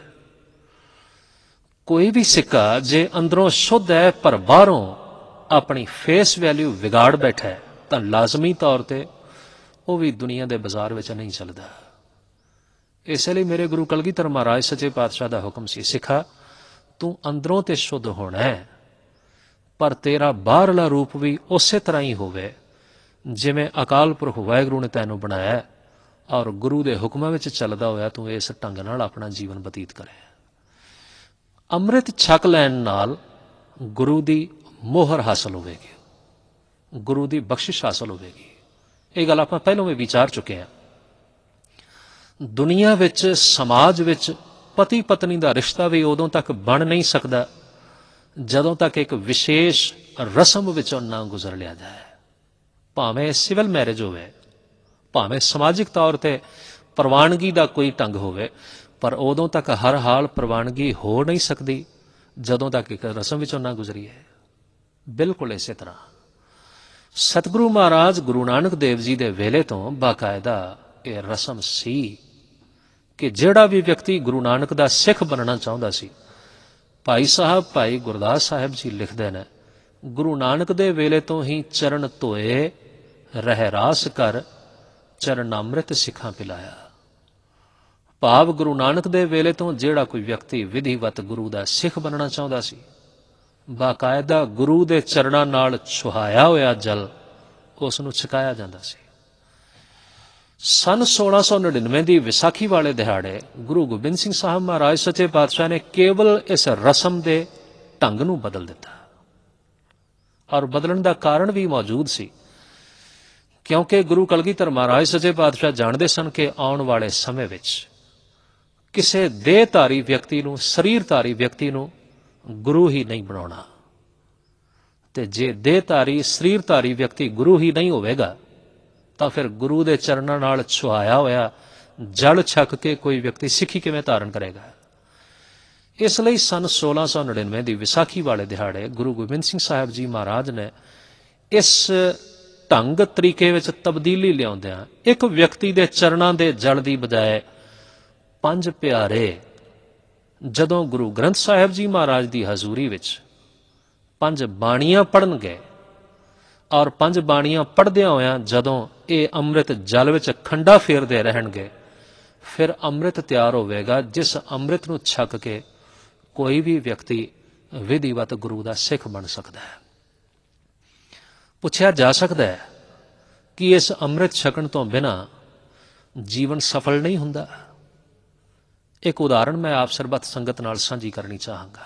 ਕੋਈ ਵੀ ਸਿੱਕਾ ਜੇ ਅੰਦਰੋਂ ਸ਼ੁੱਧ ਹੈ ਪਰ ਬਾਹਰੋਂ ਆਪਣੀ ਫੇਸ ਵੈਲਿਊ ਵਿਗਾੜ ਬੈਠਾ ਹੈ, ਤਾਂ ਲਾਜ਼ਮੀ ਤੌਰ ਤੇ ਉਹ ਵੀ ਦੁਨੀਆ ਦੇ ਬਾਜ਼ਾਰ ਵਿੱਚ ਨਹੀਂ ਚੱਲਦਾ। ਇਸੇ ਲਈ ਮੇਰੇ ਗੁਰੂ ਕਲਗੀਧਰ ਮਹਾਰਾਜ ਸੱਚੇ ਪਾਤਸ਼ਾਹ ਦਾ ਹੁਕਮ ਸੀ, ਸਿੱਖਾ ਤੂੰ ਅੰਦਰੋਂ ਤੇ ਸ਼ੁੱਧ ਹੋਣਾ ਹੈ, ਪਰ ਤੇਰਾ ਬਾਹਰਲਾ ਰੂਪ ਵੀ ਉਸੇ ਤਰ੍ਹਾਂ ਹੀ ਹੋਵੇ ਜਿਵੇਂ ਅਕਾਲ ਪੁਰਖ ਵਾਹਿਗੁਰੂ ਨੇ ਤੈਨੂੰ ਬਣਾਇਆ, ਔਰ ਗੁਰੂ ਦੇ ਹੁਕਮਾਂ ਵਿੱਚ ਚੱਲਦਾ ਹੋਇਆ ਤੂੰ ਇਸ ਢੰਗ ਨਾਲ ਆਪਣਾ ਜੀਵਨ ਬਤੀਤ ਕਰੇ। ਅੰਮ੍ਰਿਤ ਛਕ ਲੈਣ ਨਾਲ ਗੁਰੂ ਦੀ ਮੋਹਰ ਹਾਸਲ ਹੋਵੇਗੀ, ਗੁਰੂ ਦੀ ਬਖਸ਼ਿਸ਼ ਹਾਸਲ ਹੋਵੇਗੀ। ਇਹ ਗੱਲ ਆਪਾਂ ਪਹਿਲਾਂ ਵੀ ਵਿਚਾਰ ਚੁੱਕੇ ਹਾਂ। ਦੁਨੀਆ ਵਿੱਚ, ਸਮਾਜ ਵਿੱਚ ਪਤੀ ਪਤਨੀ ਦਾ ਰਿਸ਼ਤਾ ਵੀ ਉਦੋਂ ਤੱਕ ਬਣ ਨਹੀਂ ਸਕਦਾ ਜਦੋਂ ਤੱਕ ਇੱਕ ਵਿਸ਼ੇਸ਼ ਰਸਮ ਵਿੱਚੋਂ ਨਾ ਗੁਜ਼ਰ ਲਿਆ ਜਾਏ। ਭਾਵੇਂ ਸਿਵਲ ਮੈਰਿਜ ਹੋਵੇ, ਭਾਵੇਂ ਸਮਾਜਿਕ ਤੌਰ ਤੇ ਪ੍ਰਵਾਨਗੀ ਦਾ ਕੋਈ ਢੰਗ ਹੋਵੇ, ਪਰ ਉਦੋਂ ਤੱਕ ਹਰ ਹਾਲ ਪ੍ਰਵਾਨਗੀ ਹੋ ਨਹੀਂ ਸਕਦੀ ਜਦੋਂ ਤੱਕ ਇੱਕ ਰਸਮ ਵਿੱਚੋਂ ਨਾ ਗੁਜ਼ਰੀਏ। ਬਿਲਕੁਲ ਇਸੇ ਤਰ੍ਹਾਂ ਸਤਿਗੁਰੂ ਮਹਾਰਾਜ ਗੁਰੂ ਨਾਨਕ ਦੇਵ ਜੀ ਦੇ ਵੇਲੇ ਤੋਂ ਬਾਕਾਇਦਾ ਇਹ ਰਸਮ ਸੀ ਕਿ ਜਿਹੜਾ ਵੀ ਵਿਅਕਤੀ ਗੁਰੂ ਨਾਨਕ ਦਾ ਸਿੱਖ ਬਣਨਾ ਚਾਹੁੰਦਾ ਸੀ, ਭਾਈ ਸਾਹਿਬ ਭਾਈ ਗੁਰਦਾਸ ਸਾਹਿਬ ਜੀ ਲਿਖਦੇ ਨੇ, ਗੁਰੂ ਨਾਨਕ ਦੇ ਵੇਲੇ ਤੋਂ ਹੀ ਚਰਨ ਧੋਏ, ਰਹਿ ਰਾਸ ਕਰ ਚਰਨ ਅੰਮ੍ਰਿਤ ਸਿੱਖਾਂ ਪਿਲਾਇਆ। ਭਾਵ ਗੁਰੂ ਨਾਨਕ ਦੇ ਵੇਲੇ ਤੋਂ ਜਿਹੜਾ ਕੋਈ ਵਿਅਕਤੀ ਵਿਧੀਵਤ ਗੁਰੂ ਦਾ ਸਿੱਖ ਬਣਨਾ ਚਾਹੁੰਦਾ ਸੀ, ਬਾਕਾਇਦਾ ਗੁਰੂ ਦੇ ਚਰਨਾਂ ਨਾਲ ਛੁਹਾਇਆ ਹੋਇਆ ਜਲ ਉਸ ਨੂੰ ਛਕਾਇਆ ਜਾਂਦਾ ਸੀ। ਸਨ 1699 ਦੀ ਵਿਸਾਖੀ ਵਾਲੇ ਦਿਹਾੜੇ ਗੁਰੂ ਗੋਬਿੰਦ ਸਿੰਘ ਸਾਹਿਬ ਮਹਾਰਾਜ ਸੱਚੇ ਪਾਤਸ਼ਾਹ ਨੇ ਕੇਵਲ ਇਸ ਰਸਮ ਦੇ ਢੰਗ ਨੂੰ ਬਦਲ ਦਿੱਤਾ, ਔਰ ਬਦਲਣ ਦਾ ਕਾਰਨ ਵੀ ਮੌਜੂਦ ਸੀ, ਕਿਉਂਕਿ ਗੁਰੂ ਕਲਗੀਧਰ ਮਹਾਰਾਜ ਸੱਚੇ ਪਾਤਸ਼ਾਹ ਜਾਣਦੇ ਸਨ ਕਿ ਆਉਣ ਵਾਲੇ ਸਮੇਂ ਵਿੱਚ ਕਿਸੇ ਦੇਹਧਾਰੀ ਵਿਅਕਤੀ ਨੂੰ, ਸਰੀਰਧਾਰੀ ਵਿਅਕਤੀ ਨੂੰ ਗੁਰੂ ਹੀ ਨਹੀਂ ਬਣਾਉਣਾ, ਤੇ ਜੇ ਦੇਹਧਾਰੀ ਸਰੀਰਧਾਰੀ ਵਿਅਕਤੀ ਗੁਰੂ ਹੀ ਨਹੀਂ ਹੋਵੇਗਾ ਤਾਂ ਫਿਰ ਗੁਰੂ ਦੇ ਚਰਨਾਂ ਨਾਲ ਛੁਹਾਇਆ ਹੋਇਆ ਜਲ ਛਕ ਕੇ ਕੋਈ ਵਿਅਕਤੀ ਸਿੱਖੀ ਕਿਵੇਂ ਧਾਰਨ ਕਰੇਗਾ। ਇਸ ਲਈ ਸਨ 1699 ਦੀ ਵਿਸਾਖੀ ਵਾਲੇ ਦਿਹਾੜੇ ਗੁਰੂ ਗੋਬਿੰਦ ਸਿੰਘ ਸਾਹਿਬ ਜੀ ਮਹਾਰਾਜ ਨੇ ਇਸ ਢੰਗ ਤਰੀਕੇ ਵਿੱਚ ਤਬਦੀਲੀ ਲਿਆਉਂਦਿਆਂ ਇੱਕ ਵਿਅਕਤੀ ਦੇ ਚਰਨਾਂ ਦੇ ਜਲ ਦੀ ਬਜਾਏ ਪੰਜ ਪਿਆਰੇ ਜਦੋਂ ਗੁਰੂ ਗ੍ਰੰਥ ਸਾਹਿਬ ਜੀ ਮਹਾਰਾਜ ਦੀ ਹਜ਼ੂਰੀ ਵਿੱਚ ਪੰਜ ਬਾਣੀਆਂ ਪੜ੍ਹਨਗੇ, ਔਰ ਪੰਜ ਬਾਣੀਆਂ ਪੜ੍ਹਦਿਆਂ ਹੋਇਆਂ ਜਦੋਂ ਇਹ ਅੰਮ੍ਰਿਤ ਜਲ ਵਿੱਚ ਖੰਡਾ ਫੇਰਦੇ ਰਹਿਣਗੇ, ਫਿਰ ਅੰਮ੍ਰਿਤ ਤਿਆਰ ਹੋਵੇਗਾ, ਜਿਸ ਅੰਮ੍ਰਿਤ ਨੂੰ ਛਕ ਕੇ ਕੋਈ ਵੀ ਵਿਅਕਤੀ ਵਿਧੀਵਤ ਗੁਰੂ ਦਾ ਸਿੱਖ ਬਣ ਸਕਦਾ ਹੈ। ਪੁੱਛਿਆ ਜਾ ਸਕਦਾ ਹੈ ਕਿ ਇਸ ਅੰਮ੍ਰਿਤ ਛਕਣ ਤੋਂ ਬਿਨਾਂ ਜੀਵਨ ਸਫਲ ਨਹੀਂ ਹੁੰਦਾ। ਇੱਕ ਉਦਾਹਰਣ ਮੈਂ ਆਪ ਸਰਬੱਤ ਸੰਗਤ ਨਾਲ ਸਾਂਝੀ ਕਰਨੀ ਚਾਹਾਂਗਾ।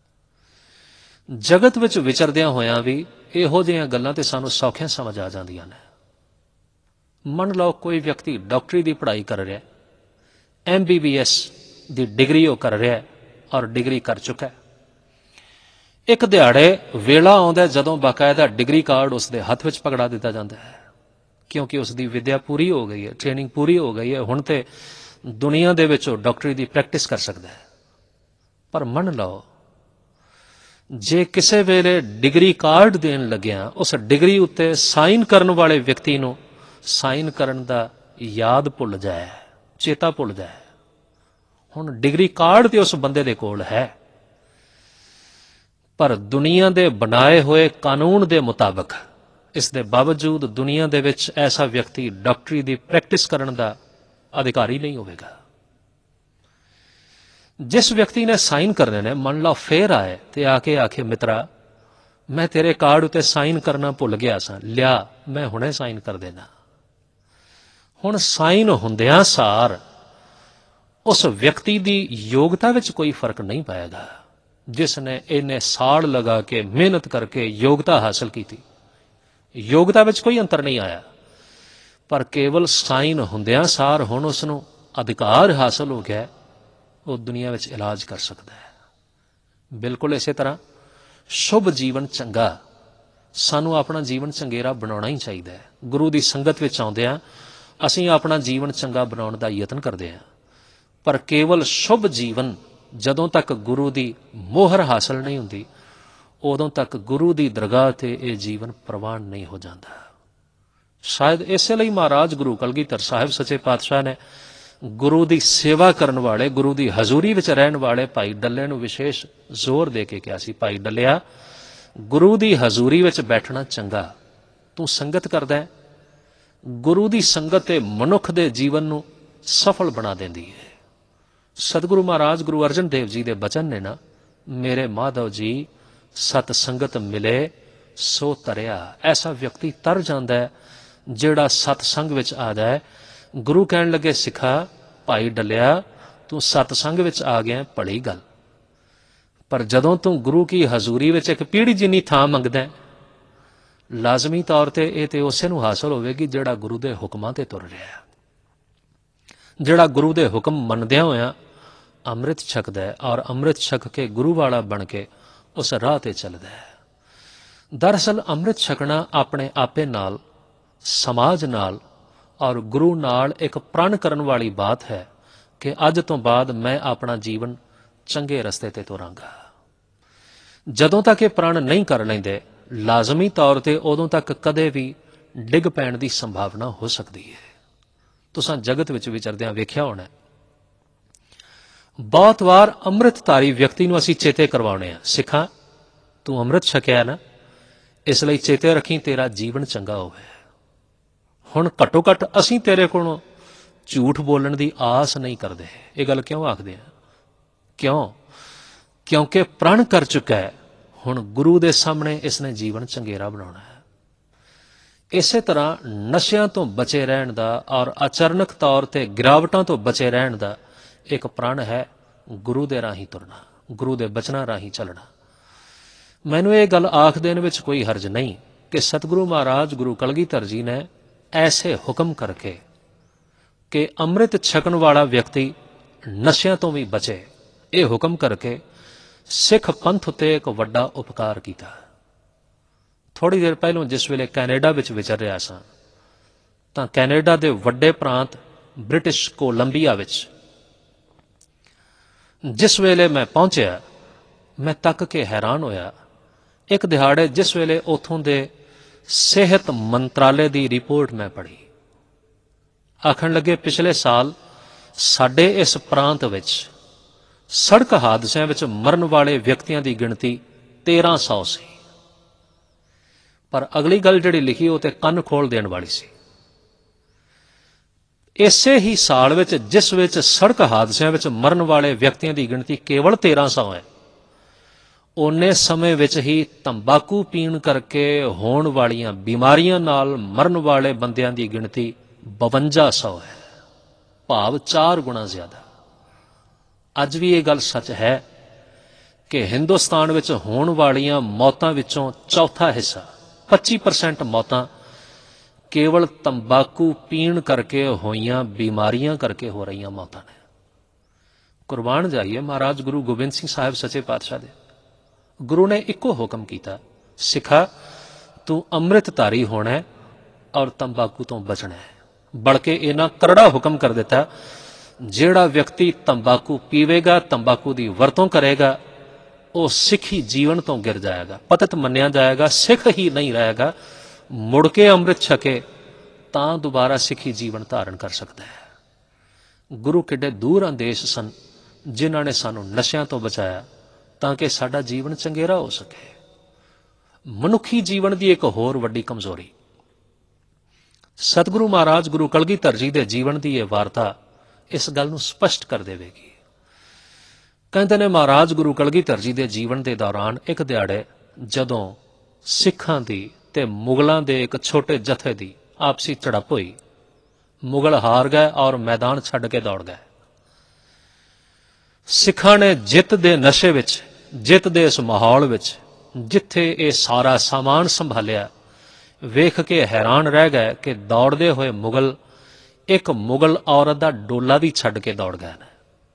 ਜਗਤ ਵਿੱਚ ਵਿਚਰਦਿਆਂ ਹੋਇਆਂ ਵੀ ਇਹੋ ਜਿਹੀਆਂ ਗੱਲਾਂ ਤੇ ਸਾਨੂੰ ਸੌਖੀਆਂ ਸਮਝ ਆ ਜਾਂਦੀਆਂ ਨੇ। ਮੰਨ ਲਓ ਕੋਈ ਵਿਅਕਤੀ ਡਾਕਟਰੀ ਦੀ ਪੜ੍ਹਾਈ ਕਰ ਰਿਹਾ, MBBS ਦੀ ਡਿਗਰੀ ਉਹ ਕਰ ਰਿਹਾ ਔਰ ਡਿਗਰੀ ਕਰ ਚੁੱਕਾ ਹੈ। ਇੱਕ ਦਿਹਾੜੇ ਵੇਲਾ ਆਉਂਦਾ ਜਦੋਂ ਬਾਕਾਇਦਾ ਡਿਗਰੀ ਕਾਰਡ ਉਸ ਦੇ ਹੱਥ ਵਿੱਚ ਪਕੜਾ ਦਿੱਤਾ ਜਾਂਦਾ ਹੈ, ਕਿਉਂਕਿ ਉਸ ਦੀ ਵਿੱਦਿਆ ਪੂਰੀ ਹੋ ਗਈ ਹੈ, ਟ੍ਰੇਨਿੰਗ ਪੂਰੀ ਹੋ ਗਈ ਹੈ, ਹੁਣ ਤੇ ਦੁਨੀਆ ਦੇ ਵਿੱਚ ਉਹ ਡਾਕਟਰੀ ਦੀ ਪ੍ਰੈਕਟਿਸ ਕਰ ਸਕਦਾ ਹੈ। ਪਰ ਮੰਨ ਲਓ ਜੇ ਕਿਸੇ ਵੇਲੇ ਡਿਗਰੀ ਕਾਰਡ ਦੇਣ ਲੱਗਿਆ ਉਸ ਡਿਗਰੀ ਉੱਤੇ ਸਾਈਨ ਕਰਨ ਵਾਲੇ ਵਿਅਕਤੀ ਨੂੰ ਸਾਈਨ ਕਰਨ ਦਾ ਯਾਦ ਭੁੱਲ ਜਾਏ, ਚੇਤਾ ਭੁੱਲ ਜਾਏ। ਹੁਣ ਡਿਗਰੀ ਕਾਰਡ ਤੇ ਉਸ ਬੰਦੇ ਦੇ ਕੋਲ ਹੈ, ਪਰ ਦੁਨੀਆ ਦੇ ਬਣਾਏ ਹੋਏ ਕਾਨੂੰਨ ਦੇ ਮੁਤਾਬਕ ਇਸ ਦੇ ਬਾਵਜੂਦ ਦੁਨੀਆ ਦੇ ਵਿੱਚ ਐਸਾ ਵਿਅਕਤੀ ਡਾਕਟਰੀ ਦੀ ਪ੍ਰੈਕਟਿਸ ਕਰਨ ਦਾ ਅਧਿਕਾਰੀ ਨਹੀਂ ਹੋਵੇਗਾ। ਜਿਸ ਵਿਅਕਤੀ ਨੇ ਸਾਈਨ ਕਰਨੇ ਨੇ, ਮੰਨ ਲਓ ਫੇਰ ਆਏ ਤੇ ਆ ਕੇ ਆਖੇ, ਮਿੱਤਰਾ ਮੈਂ ਤੇਰੇ ਕਾਰਡ ਉੱਤੇ ਸਾਈਨ ਕਰਨਾ ਭੁੱਲ ਗਿਆ ਸਾਂ, ਲਿਆ ਮੈਂ ਹੁਣੇ ਸਾਈਨ ਕਰ ਦੇਣਾ। ਹੁਣ ਸਾਈਨ ਹੁੰਦਿਆਂ ਸਾਰ ਉਸ ਵਿਅਕਤੀ ਦੀ ਯੋਗਤਾ ਵਿੱਚ ਕੋਈ ਫਰਕ ਨਹੀਂ ਪਾਏਗਾ, ਜਿਸ ਨੇ ਇੰਨੇ ਸਾਲ ਲਗਾ ਕੇ ਮਿਹਨਤ ਕਰਕੇ ਯੋਗਤਾ ਹਾਸਲ ਕੀਤੀ। ਯੋਗਤਾ ਵਿੱਚ ਕੋਈ ਅੰਤਰ ਨਹੀਂ ਆਇਆ, ਪਰ ਕੇਵਲ ਸਾਈਨ ਹੁੰਦਿਆਂ ਸਾਰ ਹੁਣ ਉਸ ਨੂੰ ਅਧਿਕਾਰ ਹਾਸਲ ਹੋ ਗਿਆ, ਉਹ ਦੁਨੀਆ ਵਿੱਚ ਇਲਾਜ ਕਰ ਸਕਦਾ ਹੈ। ਬਿਲਕੁਲ ਇਸੇ ਤਰ੍ਹਾਂ ਸ਼ੁਭ ਜੀਵਨ ਚੰਗਾ, ਸਾਨੂੰ ਆਪਣਾ ਜੀਵਨ ਚੰਗੇਰਾ ਬਣਾਉਣਾ ਹੀ ਚਾਹੀਦਾ ਹੈ। ਗੁਰੂ ਦੀ ਸੰਗਤ ਵਿੱਚ ਆਉਂਦਿਆਂ ਅਸੀਂ ਆਪਣਾ ਜੀਵਨ ਚੰਗਾ ਬਣਾਉਣ ਦਾ ਯਤਨ ਕਰਦੇ ਹਾਂ, ਪਰ ਕੇਵਲ ਸ਼ੁਭ ਜੀਵਨ ਜਦੋਂ ਤੱਕ ਗੁਰੂ ਦੀ ਮੋਹਰ ਹਾਸਲ ਨਹੀਂ ਹੁੰਦੀ, ਉਦੋਂ ਤੱਕ ਗੁਰੂ ਦੀ ਦਰਗਾਹ ਤੇ ਇਹ ਜੀਵਨ ਪ੍ਰਵਾਨ ਨਹੀਂ ਹੋ ਜਾਂਦਾ। ਸ਼ਾਇਦ ਇਸੇ ਲਈ ਮਹਾਰਾਜ ਗੁਰੂ ਕਲਗੀਧਰ ਸਾਹਿਬ ਸੱਚੇ ਪਾਤਸ਼ਾਹ ਨੇ ਗੁਰੂ ਦੀ ਸੇਵਾ ਕਰਨ ਵਾਲੇ, ਗੁਰੂ ਦੀ ਹਜ਼ੂਰੀ ਵਿੱਚ ਰਹਿਣ ਵਾਲੇ ਭਾਈ ਡੱਲੇ ਨੂੰ ਵਿਸ਼ੇਸ਼ ਜ਼ੋਰ ਦੇ ਕੇ ਕਿਹਾ ਸੀ, ਭਾਈ ਡੱਲਿਆ, ਗੁਰੂ ਦੀ ਹਜ਼ੂਰੀ ਵਿੱਚ ਬੈਠਣਾ ਚੰਗਾ, ਤੂੰ ਸੰਗਤ ਕਰਦਾ ਹੈ। ਗੁਰੂ ਦੀ ਸੰਗਤ ਤੇ ਮਨੁੱਖ ਦੇ ਜੀਵਨ ਨੂੰ ਸਫਲ ਬਣਾ ਦਿੰਦੀ ਹੈ। ਸਤਿਗੁਰੂ ਮਹਾਰਾਜ ਗੁਰੂ ਅਰਜਨ ਦੇਵ ਜੀ ਦੇ ਬਚਨ ਨੇ ਨਾ, ਮੇਰੇ ਮਾਧਵ ਜੀ ਸਤ ਸੰਗਤ ਮਿਲੇ ਸੋ ਤਰਿਆ। ਐਸਾ ਵਿਅਕਤੀ ਤਰ ਜਾਂਦਾ ਹੈ ਜਿਹੜਾ ਸਤ ਸੰਗ ਵਿੱਚ ਆ ਜਾਏ। ਗੁਰੂ ਕਹਿਣ ਲੱਗੇ, ਸਿੱਖਾ ਭਾਈ ਡੱਲਿਆ ਤੂੰ ਸਤ ਸੰਗ ਵਿੱਚ ਆ ਗਿਆ, ਭਲੀ ਗੱਲ, ਪਰ ਜਦੋਂ ਤੂੰ ਗੁਰੂ ਕੀ ਹਜ਼ੂਰੀ ਵਿੱਚ ਇੱਕ ਪੀੜੀ ਜਿੰਨੀ ਥਾਂ ਮੰਗਦਾ, ਲਾਜ਼ਮੀ ਤੌਰ ਤੇ ਇਹ ਤੇ ਉਸੇ ਨੂੰ ਹਾਸਲ ਹੋਵੇਗੀ ਜਿਹੜਾ ਗੁਰੂ ਦੇ ਹੁਕਮਾਂ ਤੇ ਤੁਰ ਰਿਹਾ, ਜਿਹੜਾ ਗੁਰੂ ਦੇ ਹੁਕਮ ਮੰਨਦਿਆਂ ਹੋਇਆਂ ਅੰਮ੍ਰਿਤ ਛਕਦਾ ਹੈ ਔਰ ਅੰਮ੍ਰਿਤ ਛਕ ਕੇ ਗੁਰੂ ਵਾਲਾ ਬਣ ਕੇ ਉਸ ਰਾਹ ਤੇ ਚੱਲਦਾ ਹੈ। ਦਰਅਸਲ ਅੰਮ੍ਰਿਤ ਛਕਣਾ ਆਪਣੇ ਆਪੇ ਨਾਲ, ਸਮਾਜ ਨਾਲ ਔਰ ਗੁਰੂ ਨਾਲ ਇੱਕ ਪ੍ਰਣ ਕਰਨ ਵਾਲੀ ਬਾਤ ਹੈ ਕਿ ਅੱਜ ਤੋਂ ਬਾਅਦ ਮੈਂ ਆਪਣਾ ਜੀਵਨ ਚੰਗੇ ਰਸਤੇ ਤੇ ਤੁਰਾਂਗਾ। ਜਦੋਂ ਤੱਕ ਇਹ ਪ੍ਰਣ ਨਹੀਂ ਕਰ ਲੈਂਦੇ, ਲਾਜ਼ਮੀ ਤੌਰ ਤੇ ਉਦੋਂ ਤੱਕ ਕਦੇ ਵੀ ਡਿੱਗ ਪੈਣ ਦੀ ਸੰਭਾਵਨਾ ਹੋ ਸਕਦੀ ਹੈ। ਤੁਸੀਂ ਜਗਤ ਵਿੱਚ ਵਿਚਰਦਿਆਂ ਵੇਖਿਆ ਹੋਣਾ, ਬਹੁਤ ਵਾਰ ਅੰਮ੍ਰਿਤਧਾਰੀ ਵਿਅਕਤੀ ਨੂੰ ਅਸੀਂ ਚੇਤੇ ਕਰਵਾਉਣੇ ਆ, ਸਿੱਖਾਂ ਤੂੰ ਅੰਮ੍ਰਿਤ ਛਕਿਆ ਨਾ, ਇਸ ਲਈ ਚੇਤੇ ਰੱਖੀ ਤੇਰਾ ਜੀਵਨ ਚੰਗਾ ਹੋਵੇ। ਹੁਣ ਘੱਟੋ ਘੱਟ ਅਸੀਂ ਤੇਰੇ ਕੋਲੋਂ ਝੂਠ ਬੋਲਣ ਦੀ ਆਸ ਨਹੀਂ ਕਰਦੇ। ਇਹ ਗੱਲ ਕਿਉਂ ਆਖਦੇ ਆ? ਕਿਉਂਕਿ ਪ੍ਰਣ ਕਰ ਚੁੱਕਾ ਹੈ, ਹੁਣ ਗੁਰੂ ਦੇ ਸਾਹਮਣੇ ਇਸਨੇ ਜੀਵਨ ਚੰਗੇਰਾ ਬਣਾਉਣਾ ਹੈ। ਇਸੇ ਤਰ੍ਹਾਂ ਨਸ਼ਿਆਂ ਤੋਂ ਬਚੇ ਰਹਿਣ ਦਾ ਔਰ ਆਚਰਨਕ ਤੌਰ ਤੇ ਗਿਰਾਵਟਾਂ ਤੋਂ ਬਚੇ ਰਹਿਣ ਦਾ ਇੱਕ ਪ੍ਰਣ ਹੈ ਗੁਰੂ ਦੇ ਰਾਹੀਂ ਤੁਰਨਾ, ਗੁਰੂ ਦੇ ਬਚਨਾਂ ਰਾਹੀਂ ਚੱਲਣਾ। ਮੈਨੂੰ ਇਹ ਗੱਲ ਆਖ ਦੇਣ ਵਿੱਚ ਕੋਈ ਹਰਜ ਨਹੀਂ ਕਿ ਸਤਿਗੁਰੂ ਮਹਾਰਾਜ ਗੁਰੂ ਕਲਗੀਧਰ ਜੀ ਨੇ ਐਸੇ ਹੁਕਮ ਕਰਕੇ ਕਿ ਅੰਮ੍ਰਿਤ ਛਕਣ ਵਾਲਾ ਵਿਅਕਤੀ ਨਸ਼ਿਆਂ ਤੋਂ ਵੀ ਬਚੇ, ਇਹ ਹੁਕਮ ਕਰਕੇ ਸਿੱਖ ਪੰਥ ਉੱਤੇ ਇੱਕ ਵੱਡਾ ਉਪਕਾਰ ਕੀਤਾ। ਥੋੜ੍ਹੀ ਦੇਰ ਪਹਿਲਾਂ ਜਿਸ ਵੇਲੇ ਕੈਨੇਡਾ ਵਿੱਚ ਵਿਚਰ ਰਿਹਾ ਸਾਂ ਤਾਂ ਕੈਨੇਡਾ ਦੇ ਵੱਡੇ ਪ੍ਰਾਂਤ ਬ੍ਰਿਟਿਸ਼ ਕੋਲੰਬੀਆ ਵਿੱਚ ਜਿਸ ਵੇਲੇ ਮੈਂ ਪਹੁੰਚਿਆ, ਮੈਂ ਤੱਕ ਕੇ ਹੈਰਾਨ ਹੋਇਆ। ਇੱਕ ਦਿਹਾੜੇ ਜਿਸ ਵੇਲੇ ਉੱਥੋਂ ਦੇ ਸਿਹਤ ਮੰਤਰਾਲੇ ਦੀ ਰਿਪੋਰਟ ਮੈਂ ਪੜ੍ਹੀ, ਆਖਣ ਲੱਗੇ ਪਿਛਲੇ ਸਾਲ ਸਾਡੇ ਇਸ ਪ੍ਰਾਂਤ ਵਿੱਚ ਸੜਕ ਹਾਦਸਿਆਂ ਵਿੱਚ ਮਰਨ ਵਾਲੇ ਵਿਅਕਤੀਆਂ ਦੀ ਗਿਣਤੀ 1300 ਸੀ। ਪਰ ਅਗਲੀ ਗੱਲ ਜਿਹੜੀ ਲਿਖੀ ਉਹ ਤੇ ਕੰਨ ਖੋਲ ਦੇਣ ਵਾਲੀ ਸੀ। ਇਸੇ ਹੀ ਸਾਲ ਵਿੱਚ ਜਿਸ ਵਿੱਚ ਸੜਕ ਹਾਦਸਿਆਂ ਵਿੱਚ ਮਰਨ ਵਾਲੇ ਵਿਅਕਤੀਆਂ ਦੀ ਗਿਣਤੀ ਕੇਵਲ 1300 ਹੈ, ਓਨੇ ਸਮੇਂ ਵਿੱਚ ਹੀ ਤੰਬਾਕੂ ਪੀਣ ਕਰਕੇ ਹੋਣ ਵਾਲੀਆਂ ਬਿਮਾਰੀਆਂ ਨਾਲ ਮਰਨ ਵਾਲੇ ਬੰਦਿਆਂ ਦੀ ਗਿਣਤੀ 5200 ਹੈ, ਭਾਵ 4 ਗੁਣਾ ਜ਼ਿਆਦਾ। ਅੱਜ ਵੀ ਇਹ ਗੱਲ ਸੱਚ ਹੈ ਕਿ ਹਿੰਦੁਸਤਾਨ ਵਿੱਚ ਹੋਣ ਵਾਲੀਆਂ ਮੌਤਾਂ ਵਿੱਚੋਂ ਚੌਥਾ ਹਿੱਸਾ 25% ਮੌਤਾਂ ਕੇਵਲ ਤੰਬਾਕੂ ਪੀਣ ਕਰਕੇ ਹੋਈਆਂ ਬਿਮਾਰੀਆਂ ਕਰਕੇ ਹੋ ਰਹੀਆਂ ਮੌਤਾਂ ਨੇ। ਕੁਰਬਾਨ ਜਾਈਏ ਮਹਾਰਾਜ ਗੁਰੂ ਗੋਬਿੰਦ ਸਿੰਘ ਸਾਹਿਬ ਸੱਚੇ ਪਾਤਸ਼ਾਹ ਦੇ। ਗੁਰੂ ਨੇ ਇੱਕੋ ਹੁਕਮ ਕੀਤਾ, ਸਿੱਖਾ ਤੂੰ ਅੰਮ੍ਰਿਤਧਾਰੀ ਹੋਣਾ ਹੈ ਔਰ ਤੰਬਾਕੂ ਤੋਂ ਬਚਣਾ ਹੈ। ਬਲਕਿ ਇਹਨਾਂ ਕਰੜਾ ਹੁਕਮ ਕਰ ਦਿੱਤਾ, ਜਿਹੜਾ ਵਿਅਕਤੀ ਤੰਬਾਕੂ ਪੀਵੇਗਾ, ਤੰਬਾਕੂ ਦੀ ਵਰਤੋਂ ਕਰੇਗਾ, ਉਹ ਸਿੱਖੀ ਜੀਵਨ ਤੋਂ ਗਿਰ ਜਾਏਗਾ, ਪਤਿਤ ਮੰਨਿਆ ਜਾਏਗਾ, ਸਿੱਖ ਹੀ ਨਹੀਂ ਰਹੇਗਾ। ਮੁੜ ਕੇ ਅੰਮ੍ਰਿਤ ਛਕੇ ਤਾਂ ਦੁਬਾਰਾ ਸਿੱਖੀ ਜੀਵਨ ਧਾਰਨ ਕਰ ਸਕਦਾ ਹੈ। ਗੁਰੂ ਕਿੱਡੇ ਦੂਰ ਅੰਦੇਸ਼ ਸਨ ਜਿਨ੍ਹਾਂ ਨੇ ਸਾਨੂੰ ਨਸ਼ਿਆਂ ਤੋਂ ਬਚਾਇਆ ਤਾਂ ਕਿ ਸਾਡਾ ਜੀਵਨ ਚੰਗੇਰਾ ਹੋ ਸਕੇ। ਮਨੁੱਖੀ ਜੀਵਨ ਦੀ ਇੱਕ ਹੋਰ ਵੱਡੀ ਕਮਜ਼ੋਰੀ, ਸਤਿਗੁਰੂ ਮਹਾਰਾਜ ਗੁਰੂ ਕਲਗੀਧਰ ਜੀ ਦੇ ਜੀਵਨ ਦੀ ਇਹ ਵਾਰਤਾ ਇਸ ਗੱਲ ਨੂੰ ਸਪਸ਼ਟ ਕਰ ਦੇਵੇਗੀ। ਕਹਿੰਦੇ ਨੇ ਮਹਾਰਾਜ ਗੁਰੂ ਕਲਗੀਧਰ ਜੀ ਦੇ ਜੀਵਨ ਦੇ ਦੌਰਾਨ ਇੱਕ ਦਿਹਾੜੇ ਜਦੋਂ ਸਿੱਖਾਂ ਦੀ ਤੇ ਮੁਗਲਾਂ ਦੇ ਇੱਕ ਛੋਟੇ ਜਥੇ ਦੀ ਆਪਸੀ ਝੜਪ ਹੋਈ, ਮੁਗਲ ਹਾਰ ਗਏ ਔਰ ਮੈਦਾਨ ਛੱਡ ਕੇ ਦੌੜ ਗਏ। ਸਿੱਖਾਂ ਨੇ ਜਿੱਤ ਦੇ ਨਸ਼ੇ ਵਿੱਚ, ਜਿੱਤ ਦੇ ਇਸ ਮਾਹੌਲ ਵਿੱਚ ਜਿੱਥੇ ਇਹ ਸਾਰਾ ਸਾਮਾਨ ਸੰਭਾਲਿਆ, ਵੇਖ ਕੇ ਹੈਰਾਨ ਰਹਿ ਗਏ ਕਿ ਦੌੜਦੇ ਹੋਏ ਮੁਗਲ ਇੱਕ ਮੁਗਲ ਔਰਤ ਦਾ ਡੋਲਾ ਵੀ ਛੱਡ ਕੇ ਦੌੜ ਗਏ ਨੇ।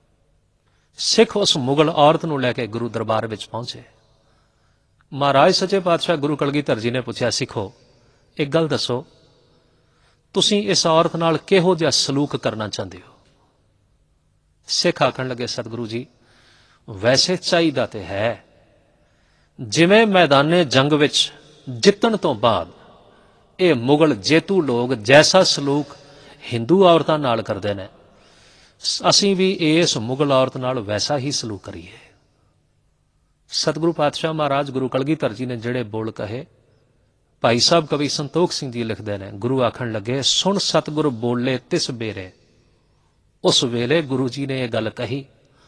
ਸਿੱਖ ਉਸ ਮੁਗਲ ਔਰਤ ਨੂੰ ਲੈ ਕੇ ਗੁਰੂ ਦਰਬਾਰ ਵਿੱਚ ਪਹੁੰਚੇ। ਮਹਾਰਾਜ ਸੱਚੇ ਪਾਤਸ਼ਾਹ ਗੁਰੂ ਕਲਗੀਧਰ ਜੀ ਨੇ ਪੁੱਛਿਆ, ਸਿੱਖੋ ਇੱਕ ਗੱਲ ਦੱਸੋ, ਤੁਸੀਂ ਇਸ ਔਰਤ ਨਾਲ ਕਿਹੋ ਜਿਹਾ ਸਲੂਕ ਕਰਨਾ ਚਾਹੁੰਦੇ ਹੋ? ਸਿੱਖ ਆਖਣ ਲੱਗੇ, ਸਤਿਗੁਰੂ ਜੀ ਵੈਸੇ ਚਾਹੀਦਾ ਤੇ ਹੈ ਜਿਵੇਂ ਮੈਦਾਨੇ ਜੰਗ ਵਿੱਚ ਜਿੱਤਣ ਤੋਂ ਬਾਅਦ ਇਹ ਮੁਗਲ ਜੇਤੂ ਲੋਕ ਜੈਸਾ ਸਲੂਕ ਹਿੰਦੂ ਔਰਤਾਂ ਨਾਲ ਕਰਦੇ ਨੇ, ਅਸੀਂ ਵੀ ਇਸ ਮੁਗਲ ਔਰਤ ਨਾਲ ਵੈਸਾ ਹੀ ਸਲੂਕ ਕਰੀਏ। ਸਤਿਗੁਰੂ ਪਾਤਸ਼ਾਹ ਮਹਾਰਾਜ ਗੁਰੂ ਕਲਗੀਧਰ ਜੀ ਨੇ ਜਿਹੜੇ ਬੋਲ ਕਹੇ, ਭਾਈ ਸਾਹਿਬ ਕਵੀ ਸੰਤੋਖ ਸਿੰਘ ਜੀ ਲਿਖਦੇ ਨੇ, ਗੁਰੂ ਆਖਣ ਲੱਗੇ, ਸੁਣ ਸਤਿਗੁਰ ਬੋਲੇ ਤਿਸ ਬੇਰੇ। ਉਸ ਵੇਲੇ ਗੁਰੂ ਜੀ ਨੇ ਇਹ ਗੱਲ ਕਹੀ,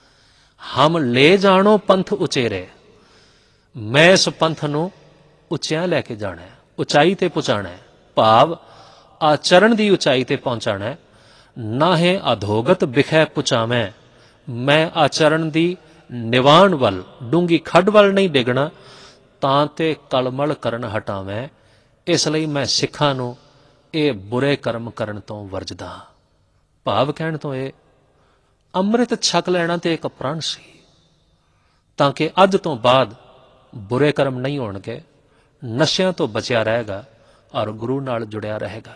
ਹਮ ਲੈ ਜਾਣੋ ਪੰਥ ਉਚੇਰੇ, ਮੈਂ ਇਸ ਪੰਥ ਨੂੰ ਉੱਚਿਆਂ ਲੈ ਕੇ ਜਾਣਾ, ਉਚਾਈ ਤੇ ਪਹੁੰਚਾਣਾ, ਭਾਵ ਆਚਰਣ ਦੀ ਉਚਾਈ ਤੇ ਪਹੁੰਚਾਣਾ। ਨਾਹੇ ਅਧੋਗਤ ਬਿਖੈ ਪੁਚਾਵੇਂ, ਮੈਂ ਆਚਰਣ ਦੀ ਨਿਵਾਣ ਵੱਲ, ਡੂੰਗੀ ਖੱਡ ਵੱਲ ਨਹੀਂ ਡਿੱਗਣਾ, ਤਾਂ ਤੇ ਕਲਮਲ ਕਰਨ ਹਟਾਵੇਂ। ਇਸ ਲਈ ਮੈਂ ਸਿੱਖਾਂ ਨੂੰ ਇਹ ਬੁਰੇ ਕਰਮ ਕਰਨ ਤੋਂ ਵਰਜਦਾ। ਭਾਵ ਕਹਿਣ ਤੋਂ ਇਹ ਅੰਮ੍ਰਿਤ ਛਕ ਲੈਣਾ ਤੇ ਇੱਕ ਪ੍ਰਣ ਸੀ ਤਾਂ ਕਿ ਅੱਜ ਤੋਂ ਬਾਅਦ ਬੁਰੇ ਕਰਮ ਨਹੀਂ ਹੋਣਗੇ, ਨਸ਼ਿਆਂ ਤੋਂ ਬਚਿਆ ਰਹੇਗਾ ਔਰ ਗੁਰੂ ਨਾਲ ਜੁੜਿਆ ਰਹੇਗਾ।